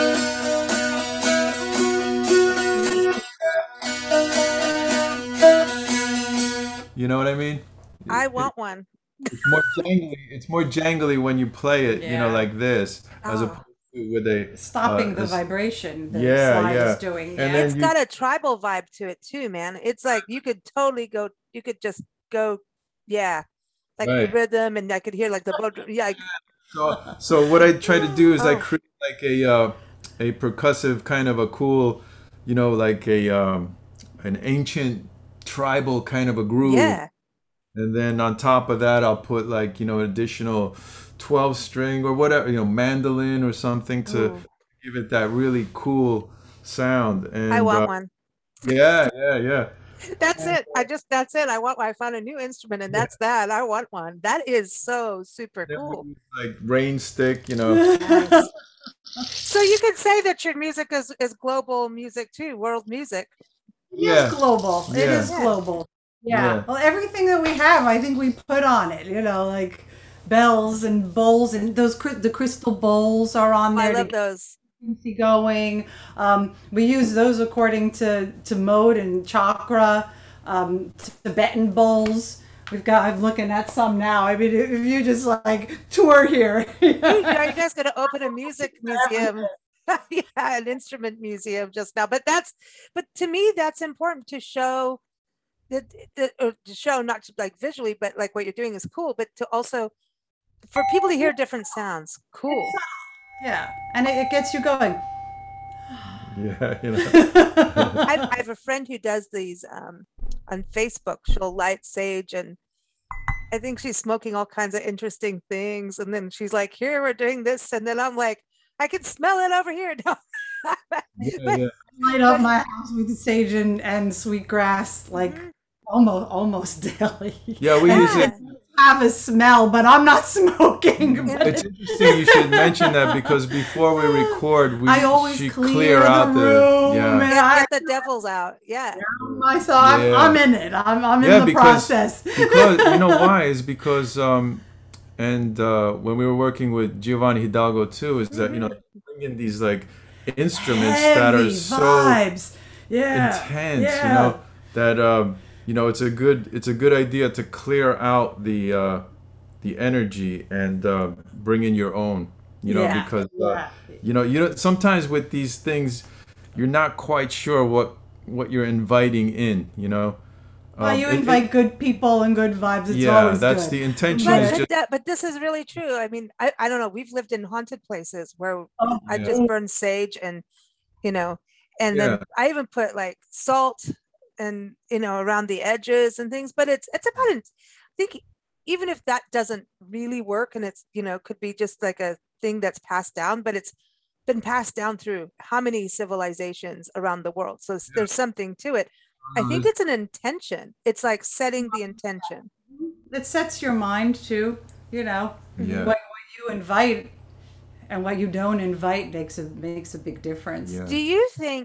Speaker 2: You know what I mean?
Speaker 1: I
Speaker 2: It-
Speaker 1: want one.
Speaker 2: it's more jangly. It's more jangly when you play it, you know,
Speaker 3: Yeah.
Speaker 2: like this, as
Speaker 1: Oh.
Speaker 2: opposed to with a
Speaker 3: Stopping
Speaker 2: uh,
Speaker 3: the
Speaker 2: a s-
Speaker 3: vibration that
Speaker 2: Yeah,
Speaker 3: slide
Speaker 2: yeah.
Speaker 3: is doing.
Speaker 2: And
Speaker 3: yeah.
Speaker 2: then
Speaker 1: It's
Speaker 2: you-
Speaker 1: got a tribal vibe to it too, man. It's like you could totally go. You could just go, yeah, like the
Speaker 2: Right.
Speaker 1: rhythm, and I could hear like the boat. Yeah, like,
Speaker 2: So, so what I try to do is I
Speaker 1: Oh.
Speaker 2: create like a uh, a percussive kind of a cool, you know, like a um, an ancient tribal kind of a groove.
Speaker 1: yeah.
Speaker 2: And then on top of that, I'll put like, you know, additional twelve string or whatever, you know, mandolin or something to
Speaker 1: Ooh.
Speaker 2: give it that really cool sound. And
Speaker 1: I want
Speaker 2: uh,
Speaker 1: one.
Speaker 2: yeah, yeah, yeah.
Speaker 1: That's it. I just that's it. I want. I found a new instrument, and that's that. I want one. That is so super
Speaker 2: Then we
Speaker 1: cool.
Speaker 2: use, like rain stick, you know.
Speaker 1: Nice. So you could say that your music is is global music too, world music.
Speaker 3: It
Speaker 2: Yeah.
Speaker 3: is global. It
Speaker 2: Yeah.
Speaker 3: is global. Yeah.
Speaker 2: Yeah.
Speaker 3: Well, everything that we have, I think we put on it. You know, like bells and bowls, and those cry- the crystal bowls are on
Speaker 1: I
Speaker 3: there
Speaker 1: love
Speaker 3: to
Speaker 1: those.
Speaker 3: keep it going. Um, we use those according to to mode and chakra. Um, Tibetan bowls. We've got. I'm looking at some now. I mean, if you just like tour here.
Speaker 1: Are you guys going to open a music museum? Yeah, an instrument museum just now. But that's, but to me, that's important to show that, that or to show not just like visually, but like what you're doing is cool, but to also for people to hear different sounds. Cool.
Speaker 3: Yeah, and it, it gets you going.
Speaker 2: Yeah, you know.
Speaker 1: I, I have a friend who does these um, on Facebook. She'll light sage, and I think she's smoking all kinds of interesting things. And then she's like, "Here, we're doing this," and then I'm like, "I can smell it over here." No.
Speaker 2: Yeah, yeah.
Speaker 3: Light up my house with sage and, and sweet grass like almost almost daily.
Speaker 2: Yeah, we use it.
Speaker 3: Have a smell, but I'm not smoking. But
Speaker 2: It's interesting you should mention that because before we record, we
Speaker 3: I always
Speaker 2: she
Speaker 3: clear,
Speaker 2: clear
Speaker 3: the
Speaker 2: out
Speaker 3: room
Speaker 2: the yeah.
Speaker 3: and
Speaker 1: Get,
Speaker 3: I,
Speaker 1: get the devils out. Yeah.
Speaker 3: myself, I'm,
Speaker 2: Yeah.
Speaker 3: I'm in it. I'm, I'm
Speaker 2: Yeah,
Speaker 3: in the
Speaker 2: because-
Speaker 3: process.
Speaker 2: because you know why is because um and uh when we were working with Giovanni Hidalgo too is that you know bringing these like instruments that are
Speaker 3: Heavy
Speaker 2: so
Speaker 3: vibes. Yeah.
Speaker 2: intense
Speaker 3: yeah.
Speaker 2: you know that um you know it's a good it's a good idea to clear out the uh the energy and uh bring in your own you know
Speaker 3: Yeah,
Speaker 2: because uh,
Speaker 3: yeah.
Speaker 2: you know you know sometimes with these things you're not quite sure what what you're inviting in you know
Speaker 3: Well,
Speaker 2: Um,
Speaker 3: you
Speaker 2: it- it-
Speaker 3: invite good people and good vibes. It's
Speaker 2: yeah
Speaker 3: always
Speaker 2: that's
Speaker 3: good.
Speaker 2: the intention
Speaker 1: But,
Speaker 2: is
Speaker 1: but,
Speaker 2: just
Speaker 1: that, but this is really true. I mean, I, I don't know. We've lived in haunted places where
Speaker 3: Oh,
Speaker 1: I
Speaker 2: Yeah.
Speaker 1: just burn sage and, you know, and then
Speaker 2: Yeah.
Speaker 1: I even put like salt and, you know, around the edges and things. But it's, it's about, it. I think even if that doesn't really work and it's, you know, could be just like a thing that's passed down, but it's been passed down through how many civilizations around the world. So there's something to it. I think it's an intention. It's like setting the intention.
Speaker 3: It sets your mind too, you know,
Speaker 2: Yeah.
Speaker 3: what, what you invite and what you don't invite makes a makes a big difference.
Speaker 2: Yeah.
Speaker 1: Do you think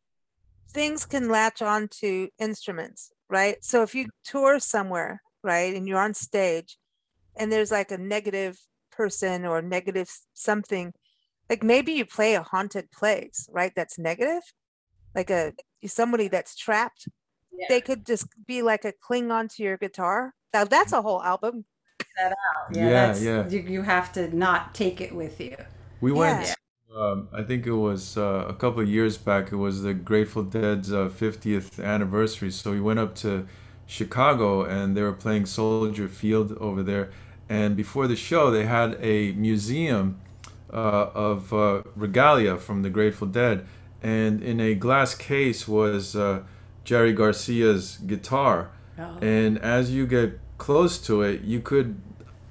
Speaker 1: things can latch on to instruments, right? So if you tour somewhere, right, and you're on stage and there's like a negative person or negative something, like maybe you play a haunted place, right? That's negative, like a somebody that's trapped.
Speaker 3: Yeah.
Speaker 1: They could just be like a cling onto your guitar. Now that's a whole album.
Speaker 3: That out. Yeah,
Speaker 2: Yeah,
Speaker 3: that's,
Speaker 2: yeah.
Speaker 3: You, you have to not take it with you.
Speaker 2: We went,
Speaker 1: Yeah.
Speaker 2: um, I think it was uh, a couple of years back. It was the Grateful Dead's uh, fiftieth anniversary. So we went up to Chicago and they were playing Soldier Field over there. And before the show, they had a museum uh, of uh, regalia from the Grateful Dead. And in a glass case was uh, Jerry Garcia's guitar.
Speaker 3: Oh.
Speaker 2: And as you get close to it, you could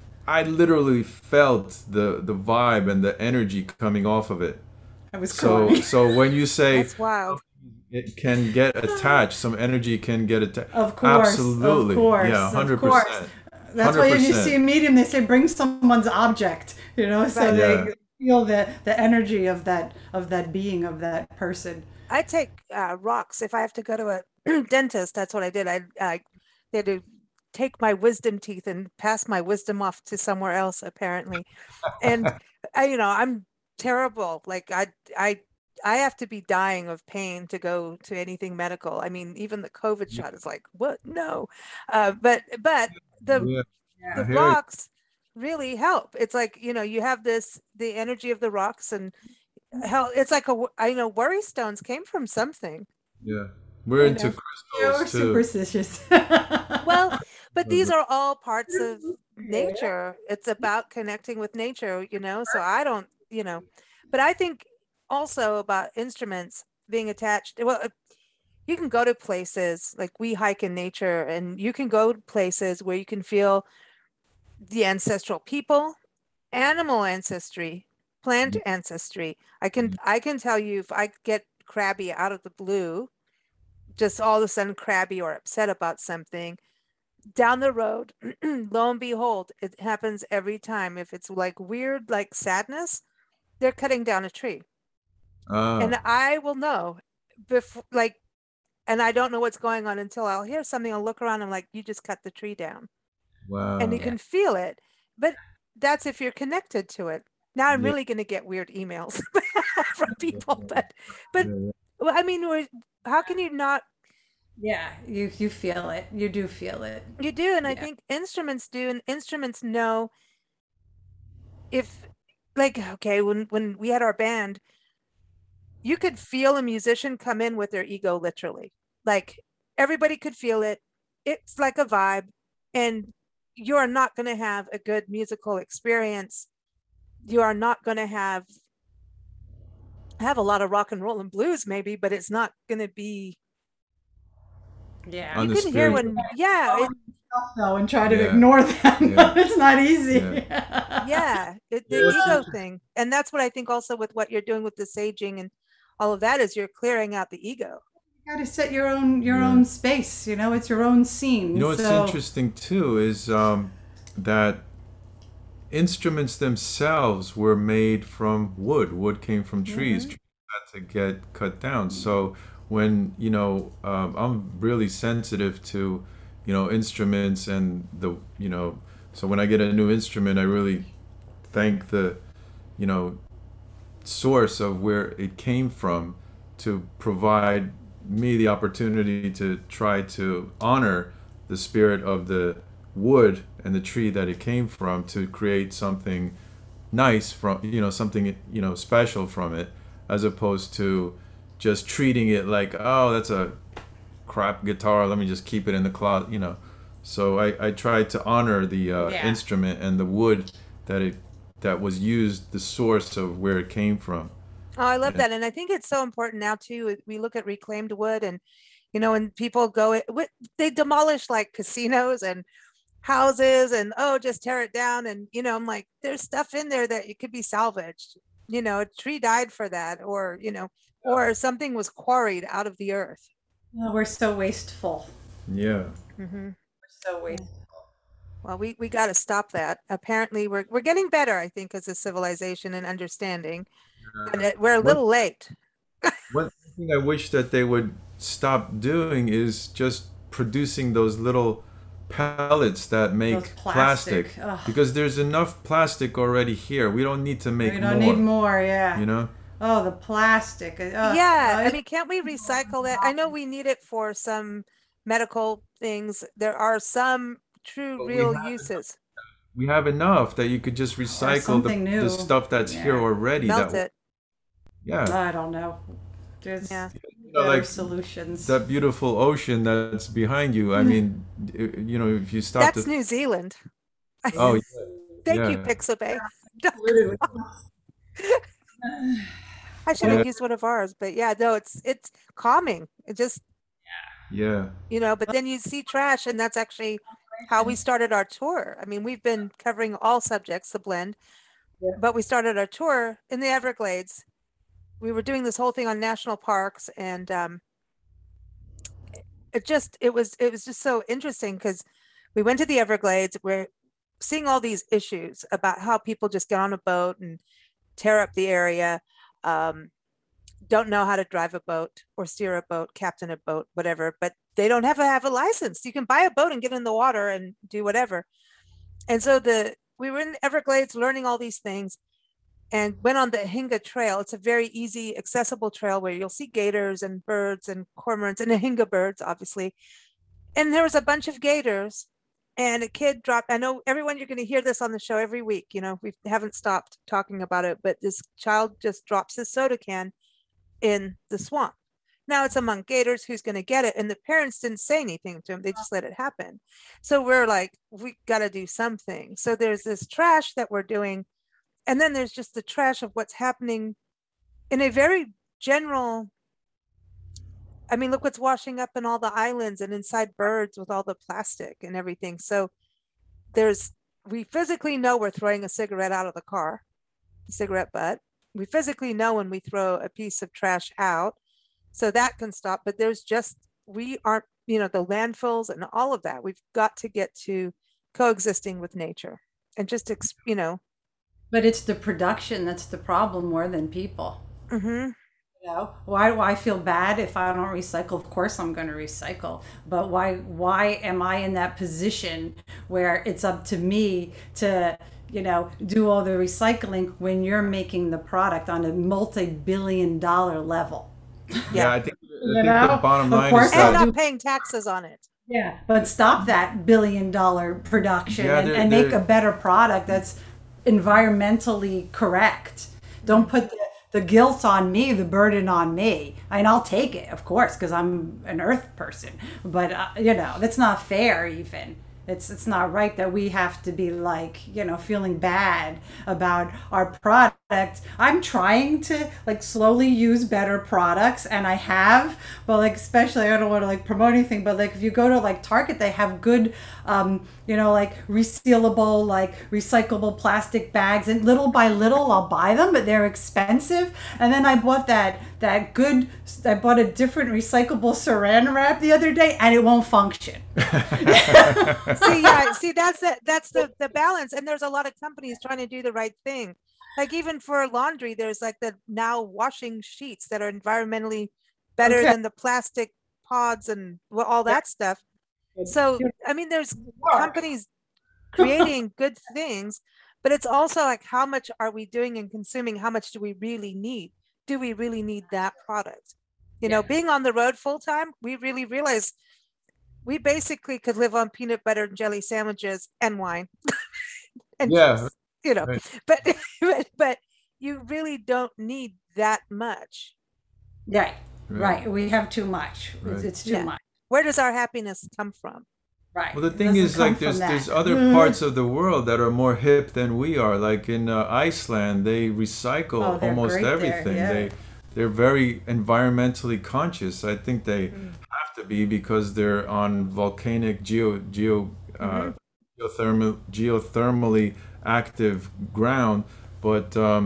Speaker 2: I literally felt the the vibe and the energy coming off of it.
Speaker 3: I was
Speaker 2: So
Speaker 3: crying.
Speaker 2: so when you say
Speaker 1: That's wild.
Speaker 2: it can get attached, some energy can get attached.
Speaker 3: Of course,
Speaker 2: Absolutely.
Speaker 3: of course,
Speaker 2: Yeah,
Speaker 3: of
Speaker 2: hundred
Speaker 3: course.
Speaker 2: percent.
Speaker 3: That's why when you
Speaker 2: 100%.
Speaker 3: see a medium, they say bring someone's object, you know, so
Speaker 1: Right.
Speaker 3: they
Speaker 2: Yeah.
Speaker 3: feel the the energy of that of that being of that person.
Speaker 1: I take uh, rocks if I have to go to a dentist. That's what I did. I I they had to take my wisdom teeth and pass my wisdom off to somewhere else apparently. And I, you know, I'm terrible. Like I I I have to be dying of pain to go to anything medical. I mean, even the COVID shot is like, what? No. Uh, but but the
Speaker 2: Yeah,
Speaker 1: the
Speaker 2: I hear you.
Speaker 1: rocks really help. It's like, you know, you have this the energy of the rocks and hell, it's like a wo- I know worry stones came from something.
Speaker 2: Yeah. We're
Speaker 1: You
Speaker 2: into
Speaker 1: know.
Speaker 3: Yeah, we're
Speaker 2: crystals too.
Speaker 3: superstitious.
Speaker 1: Well, but these are all parts of nature. It's about connecting with nature, you know. So I don't, you know, but I think also about instruments being attached. Well, uh, you can go to places like we hike in nature, and you can go to places where you can feel the ancestral people, animal ancestry, plant ancestry. I can I can tell you if I get crabby out of the blue, just all of a sudden crabby or upset about something, down the road, lo and behold, it happens every time. If it's like weird, like sadness, they're cutting down a tree. And
Speaker 2: Ah,
Speaker 1: I will know before, like, and I don't know what's going on until I'll hear something. I'll look around. I'm like, you just cut the tree down, and you
Speaker 2: wow.
Speaker 3: Yeah.
Speaker 1: can feel it. But that's if you're connected to it. Now I'm
Speaker 2: Yeah.
Speaker 1: really going to get weird emails from people, but but
Speaker 2: Yeah.
Speaker 1: well, I mean, we're, how can you not?
Speaker 3: Yeah, you you feel it. You do feel it.
Speaker 1: You do, and I
Speaker 3: Yeah.
Speaker 1: think instruments do, and instruments know if, like, okay, when when we had our band, you could feel a musician come in with their ego literally. Like everybody could feel it. It's like a vibe, and you are not going to have a good musical experience. You are not going to have have a lot of rock and roll and blues maybe, but it's not going to be.
Speaker 3: Yeah.
Speaker 2: On
Speaker 1: You
Speaker 2: the
Speaker 1: can hear
Speaker 2: spiritual.
Speaker 1: when, yeah, it,
Speaker 3: Stuff, though, and try to
Speaker 2: Yeah.
Speaker 3: ignore them.
Speaker 2: Yeah.
Speaker 3: It's not easy.
Speaker 1: yeah, it, the
Speaker 2: Yeah, it's
Speaker 1: ego thing, and that's what I think also with what you're doing with the saging and all of that is you're clearing out the ego.
Speaker 3: You got to set your own your
Speaker 2: Yeah.
Speaker 3: own space. You know, it's your own scene.
Speaker 2: You know what's
Speaker 3: so,
Speaker 2: interesting too is um, that instruments themselves were made from wood. Wood came from trees.
Speaker 1: Mhm.
Speaker 2: Trees had to get cut down. So when you know, um, I'm really sensitive to, you know, instruments and the, you know, so when I get a new instrument, I really thank the, you know, source of where it came from to provide me the opportunity to try to honor the spirit of the wood and the tree that it came from to create something nice from, you know, something, you know, special from it, as opposed to just treating it like, oh, that's a crap guitar, let me just keep it in the closet, you know. So I, I tried to honor the uh,
Speaker 3: Yeah.
Speaker 2: instrument and the wood that it that was used, the source of where it came from.
Speaker 1: Oh, I love
Speaker 2: Yeah.
Speaker 1: that. And I think it's so important now too. We look at reclaimed wood and, you know, when people go, it- wi- they demolish like casinos and houses and, oh, just tear it down. And, you know, I'm like, there's stuff in there that it could be salvaged. you know, a tree died for that, or, you know, or something was quarried out of the earth.
Speaker 3: Oh, we're so wasteful.
Speaker 2: Yeah.
Speaker 1: Hmm.
Speaker 3: We're so wasteful.
Speaker 1: Well, we, we got to stop that. Apparently, we're we're getting better, I think, as a civilization and understanding, but it, we're a
Speaker 2: One
Speaker 1: little late.
Speaker 2: one thing I wish that they would stop doing is just producing those little pellets that
Speaker 3: Those
Speaker 2: make
Speaker 3: plastic.
Speaker 2: plastic,
Speaker 3: Ugh.
Speaker 2: because there's enough plastic already here. We don't need to make
Speaker 3: We don't
Speaker 2: more,
Speaker 3: need more, yeah.
Speaker 2: you know?
Speaker 3: Oh, the plastic. Uh,
Speaker 1: Yeah, I
Speaker 3: uh,
Speaker 1: mean, can't we recycle that? I know we need it for some medical things. There are some true,
Speaker 2: But we
Speaker 1: real
Speaker 2: have
Speaker 1: uses.
Speaker 2: we have enough that you could just
Speaker 3: or
Speaker 2: recycle the
Speaker 3: something
Speaker 2: the
Speaker 3: new.
Speaker 2: stuff that's here
Speaker 3: Yeah.
Speaker 2: already.
Speaker 1: Melt
Speaker 2: That
Speaker 1: it.
Speaker 2: yeah,
Speaker 3: I don't know. There's
Speaker 1: Yeah.
Speaker 2: you know,
Speaker 3: better
Speaker 2: like
Speaker 3: solutions.
Speaker 2: that beautiful ocean that's behind you. I mean, i- you know, if you stop
Speaker 1: That's
Speaker 2: to
Speaker 1: New Zealand.
Speaker 2: oh yeah,
Speaker 1: Thank you,
Speaker 2: yeah,
Speaker 1: Pixabay.
Speaker 3: Polluted.
Speaker 1: I should
Speaker 2: yeah,
Speaker 1: have used one of ours, but yeah, no, it's it's calming. It just,
Speaker 2: yeah.
Speaker 1: you know, but then you see trash, and that's actually how we started our tour. I mean, we've been covering all subjects, the blend,
Speaker 3: Yeah.
Speaker 1: but we started our tour in the Everglades. We were doing this whole thing on national parks, and um, it just it was it was just so interesting because we went to the Everglades. We're seeing all these issues about how people just get on a boat and tear up the area. Um, don't know how to drive a boat or steer a boat, captain a boat, whatever, but they don't have to have a license. You can buy a boat and get in the water and do whatever. And so the we were in the Everglades learning all these things and went on the Hinga Trail. It's a very easy, accessible trail where you'll see gators and birds and cormorants and the Hinga birds, obviously. And there was a bunch of gators, and a kid dropped. I know everyone, you're going to hear this on the show every week. You know, we haven't stopped talking about it, but this child just drops his soda can in the swamp. Now it's among gators, who's going to get it? And the parents didn't say anything to him. They just let it happen. So we're like, we got to do something. So there's this trash that we're doing. And then there's just the trash of what's happening in a very general. I mean, look what's washing up in all the islands and inside birds with all the plastic and everything. So there's, we physically know we're throwing a cigarette out of the car, a cigarette butt. We physically know when we throw a piece of trash out. So that can stop. But there's just, we aren't, you know, the landfills and all of that. We've got to get to coexisting with nature and just, you know.
Speaker 3: But it's the production that's the problem more than people.
Speaker 1: Mm-hmm.
Speaker 3: You know, why do I feel bad if I don't recycle? Of course I'm going to recycle. But why why am I in that position where it's up to me to, you know, do all the recycling when you're making the product on a multi-billion dollar level?
Speaker 2: Yeah, I think, I
Speaker 3: You
Speaker 2: think
Speaker 3: know?
Speaker 2: the bottom
Speaker 3: Of
Speaker 2: line
Speaker 3: course
Speaker 2: is
Speaker 1: And
Speaker 3: I
Speaker 2: that
Speaker 3: do.
Speaker 1: not paying taxes on it.
Speaker 3: Yeah, but stop that billion dollar production
Speaker 2: Yeah,
Speaker 3: and,
Speaker 2: they're-
Speaker 3: and make
Speaker 2: they're-
Speaker 3: a better product that's environmentally correct. Don't put the, the guilt on me, the burden on me. I mean, I'll take it, of course, because I'm an earth person. But uh, you know, that's not fair. Even it's it's not right that we have to be like, you know, feeling bad about our product. I'm trying to like slowly use better products, and I have, but like especially I don't want to like promote anything, but like if you go to like Target, they have good, um, you know, like resealable, like recyclable plastic bags, and little by little I'll buy them, but they're expensive. And then I bought that that good. I bought a different recyclable Saran wrap the other day, and it won't function.
Speaker 1: See, yeah, see, that's the that's the the balance. And there's a lot of companies trying to do the right thing. Like even for laundry, there's like the now washing sheets that are environmentally better
Speaker 3: Okay.
Speaker 1: than the plastic pods and well, all that stuff. So I mean, there's companies creating good things, but it's also like how much are we doing and consuming? How much do we really need? Do we really need that product? You know,
Speaker 3: Yeah.
Speaker 1: being on the road full time, we really realize we basically could live on peanut butter and jelly sandwiches and wine and
Speaker 2: Yeah,
Speaker 1: cheese, you know,
Speaker 2: right.
Speaker 1: but, but but you really don't need that much.
Speaker 3: Right,
Speaker 2: Right.
Speaker 3: right. We have too much. It's,
Speaker 2: Right.
Speaker 3: it's too
Speaker 1: Yeah.
Speaker 3: much.
Speaker 1: Where does our happiness come from?
Speaker 3: Right.
Speaker 2: Well, the
Speaker 3: It
Speaker 2: thing
Speaker 3: doesn't
Speaker 2: is,
Speaker 3: come
Speaker 2: like,
Speaker 3: from
Speaker 2: there's
Speaker 3: that.
Speaker 2: there's other
Speaker 3: Mhm.
Speaker 2: parts of the world that are more hip than we are. Like in uh, Iceland, they recycle
Speaker 3: Oh, they're
Speaker 2: almost
Speaker 3: great there,
Speaker 2: everything.
Speaker 3: yeah.
Speaker 2: They they're very environmentally conscious. I think they
Speaker 3: Mm.
Speaker 2: have to be because they're on volcanic geo geo uh, geothermal geothermally active ground. But um,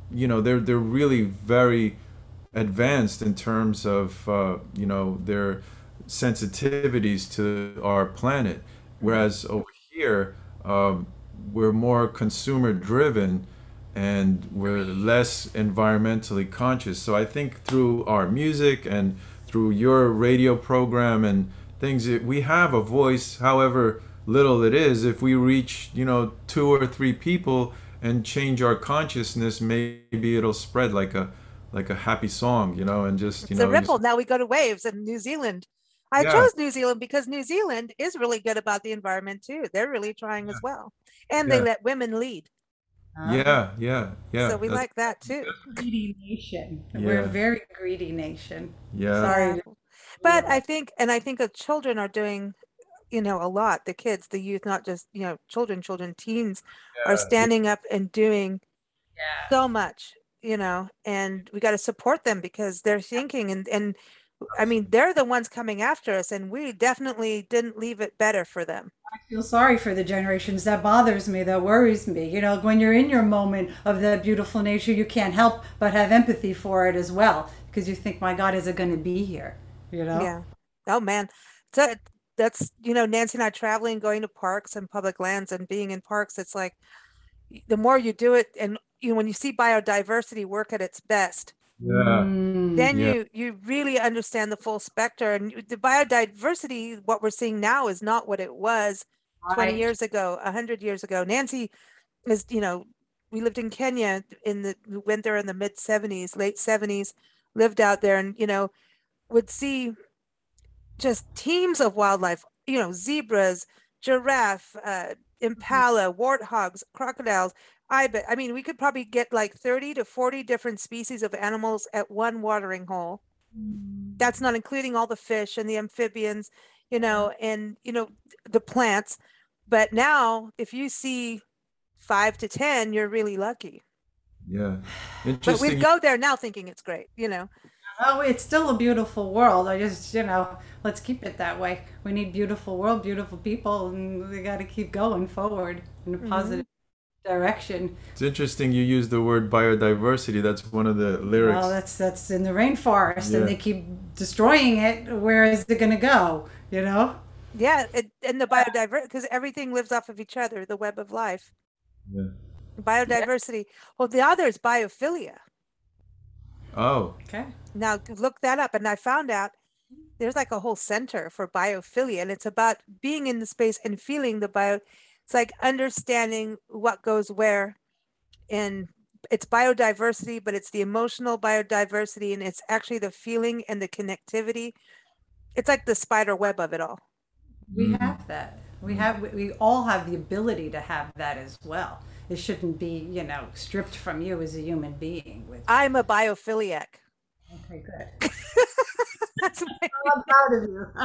Speaker 2: you know, they're they're really very advanced in terms of uh, you know, their sensitivities to our planet, whereas over here um, we're more consumer driven and we're less environmentally conscious. So I think through our music and through your radio program and things, it, we have a voice, however little it is. If we reach, you know, two or three people and change our consciousness, maybe it'll spread like a like a happy song, you know, and just, you
Speaker 1: It's a
Speaker 2: know, just,
Speaker 1: ripple. Now we go to waves in New Zealand. I
Speaker 2: yeah,
Speaker 1: chose New Zealand because New Zealand is really good about the environment too. They're really trying as well. And they
Speaker 2: yeah,
Speaker 1: let women lead.
Speaker 2: yeah, yeah, yeah.
Speaker 1: So we
Speaker 2: That's,
Speaker 1: like that too.
Speaker 3: Greedy nation. We're a
Speaker 2: yeah,
Speaker 3: very greedy nation.
Speaker 2: yeah,
Speaker 3: Sorry.
Speaker 1: Yeah.
Speaker 3: to-
Speaker 1: But I think, and I think the children are doing, you know, a lot. The kids, the youth, not just, you know, children, children, teens are
Speaker 2: yeah, yeah,
Speaker 1: standing up and doing
Speaker 3: Yeah.
Speaker 1: so much, you know, and we got to support them because they're thinking and, and I mean, they're the ones coming after us and we definitely didn't leave it better for them.
Speaker 3: I feel sorry for the generations. That bothers me. That worries me. You know, when you're in your moment of that beautiful nature, you can't help but have empathy for it as well because you think, my God, is it going to be here? You know?
Speaker 1: Yeah. Oh man. So that's, you know, Nancy and I traveling, going to parks and public lands and being in parks, it's like the more you do it and you know, when you see biodiversity work at its best,
Speaker 2: yeah,
Speaker 3: Mm.
Speaker 1: then
Speaker 2: yeah,
Speaker 1: you you really understand the full spectrum. And you- the biodiversity, what we're seeing now is not what it was twenty
Speaker 3: Right.
Speaker 1: years ago, one hundred years ago. Nancy is, you know, we lived in Kenya in the, we went there in the mid seventies, late seventies, lived out there and, you know, would see just teams of wildlife, you know, zebras, giraffe, uh, impala, warthogs, crocodiles, ibis. I mean, we could probably get like thirty to forty different species of animals at one watering hole. That's not including all the fish and the amphibians, you know, and, you know, the plants. But now, if you see five to ten, you're really lucky.
Speaker 2: yeah.
Speaker 1: But we'd
Speaker 2: Interesting.
Speaker 1: go there now thinking it's great, you know.
Speaker 3: Oh, it's still a beautiful world. I just, you know, let's keep it that way. We need beautiful world, beautiful people, and we got to keep going forward in a positive direction.
Speaker 2: It's interesting you use the word biodiversity. That's one of the lyrics.
Speaker 3: Well, that's that's in the rainforest,
Speaker 2: Yeah.
Speaker 3: and they keep destroying it. Where is it going to go? You know?
Speaker 1: Yeah, it, and the biodiversity, because everything lives off of each other, the web of life.
Speaker 2: Yeah.
Speaker 1: Biodiversity. Well, the other is biophilia.
Speaker 2: Oh,
Speaker 3: Okay.
Speaker 1: Now look that up, and I found out there's like a whole center for biophilia, and it's about being in the space and feeling the bio. It's like understanding what goes where, and it's biodiversity, but it's the emotional biodiversity, and it's actually the feeling and the connectivity. It's like the spider web of it all.
Speaker 3: We have that. We have. We, we all have the ability to have that as well. It shouldn't be, you know, stripped from you as a human being. With
Speaker 1: I'm a biophiliac.
Speaker 3: okay, good.
Speaker 1: That's my
Speaker 3: I'm proud of you.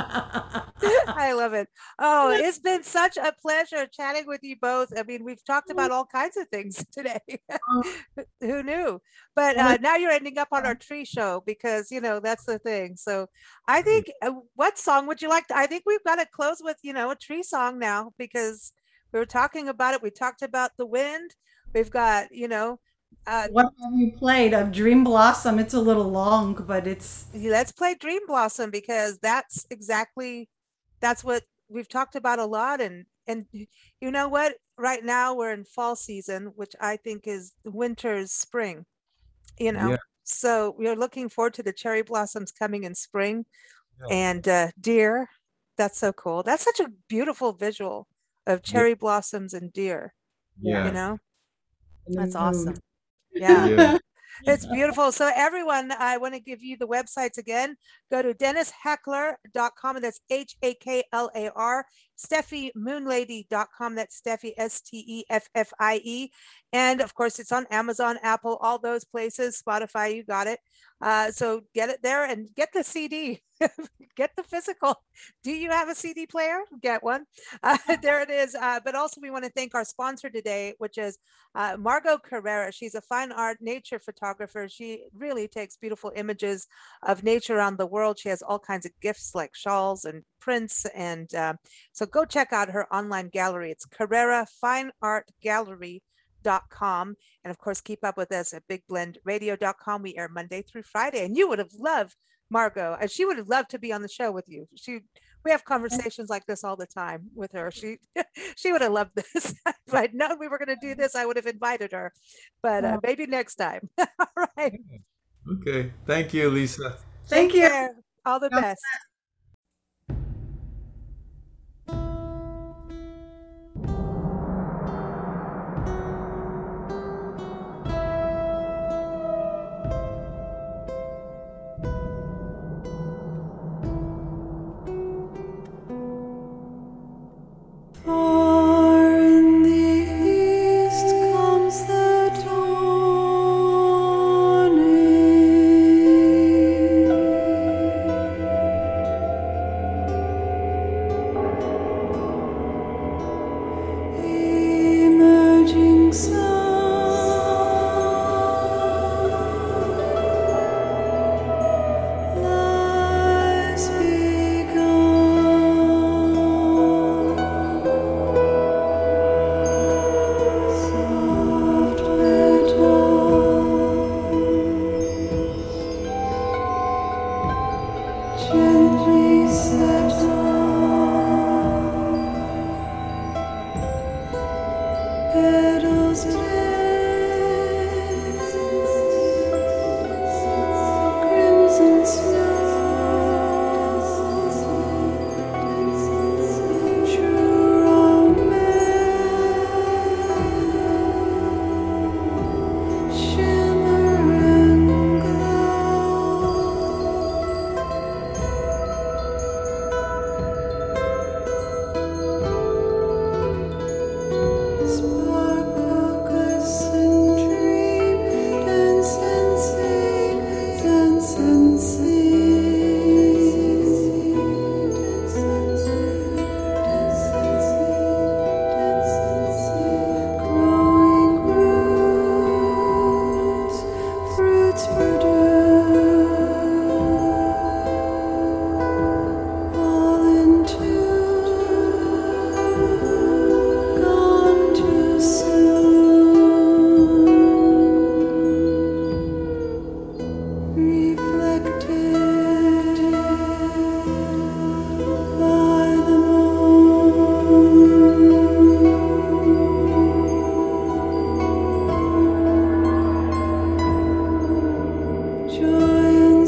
Speaker 1: I love it. Oh, it's been such a pleasure chatting with you both. I mean, we've talked about all kinds of things today. Who knew? But uh, now you're ending up on our tree show because, you know, that's the thing. So I think, uh, what song would you like to? I think we've got to close with, you know, a tree song now because we were talking about it. We talked about the wind. We've got, you know, uh,
Speaker 3: What have you played of Dream Blossom? It's a little long, but it's
Speaker 1: let's play Dream Blossom because that's exactly that's what we've talked about a lot. And and you know what? Right now we're in fall season, which I think is winter's spring. You know,
Speaker 2: yeah,
Speaker 1: so we're looking forward to the cherry blossoms coming in spring
Speaker 2: yeah,
Speaker 1: and uh, deer. That's so cool. That's such a beautiful visual of
Speaker 2: yeah,
Speaker 1: cherry blossoms and deer. You
Speaker 2: yeah,
Speaker 1: know,
Speaker 3: in the
Speaker 1: that's
Speaker 3: mood.
Speaker 1: awesome. Yeah.
Speaker 2: yeah,
Speaker 1: It's beautiful. So everyone, I want to give you the websites again. Go to dennis hackler dot com, and that's H A K L A R, steffi moonlady dot com, that's Steffi, S T E F F I E. And of course, it's on Amazon, Apple, all those places, Spotify, you got it. Uh, so get it there and get the C D, get the physical. Do you have a C D player? Get one. Uh, there it is. Uh, but also we want to thank our sponsor today, which is uh, Margot Carrera. She's a fine art nature photographer. She really takes beautiful images of nature around the world. She has all kinds of gifts like shawls and prints. And uh, so go check out her online gallery. It's Carrera Fine Art Gallery dot com. And of course, keep up with us at big blend radio dot com. We air Monday through Friday. And you would have loved Margot, and she would have loved to be on the show with you. She we have conversations like this all the time with her. She she would have loved this. If I'd known we were going to do this, I would have invited her. But uh, maybe next time. All right.
Speaker 2: Okay. Thank you, Lisa.
Speaker 3: Thank
Speaker 1: Take
Speaker 3: you.
Speaker 1: care. All the best.
Speaker 4: Far in the east comes the dawning, emerging sun lies begun. Soft petals gently settle, petals dance, crimson snow, true romance, shimmer and glow. Sparkle, glisten, dream, dance and sing, dance and sing, dance and sing, dance and sing, dance and sing. Growing roots, fruits produce, all in tune, gone too soon, reflected by the moon. Joy and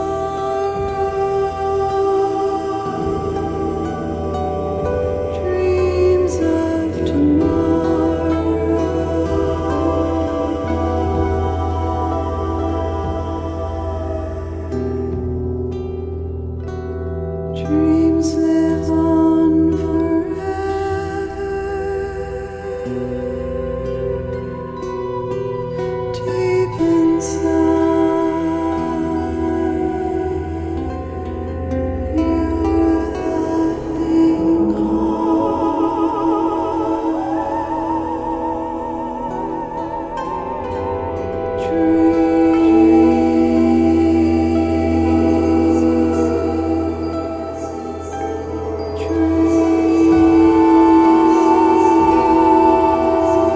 Speaker 4: sorrow, dreams of tomorrow. Dreams live on forever, deep inside. You're laughing dreams, dreams.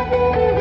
Speaker 4: Thank you.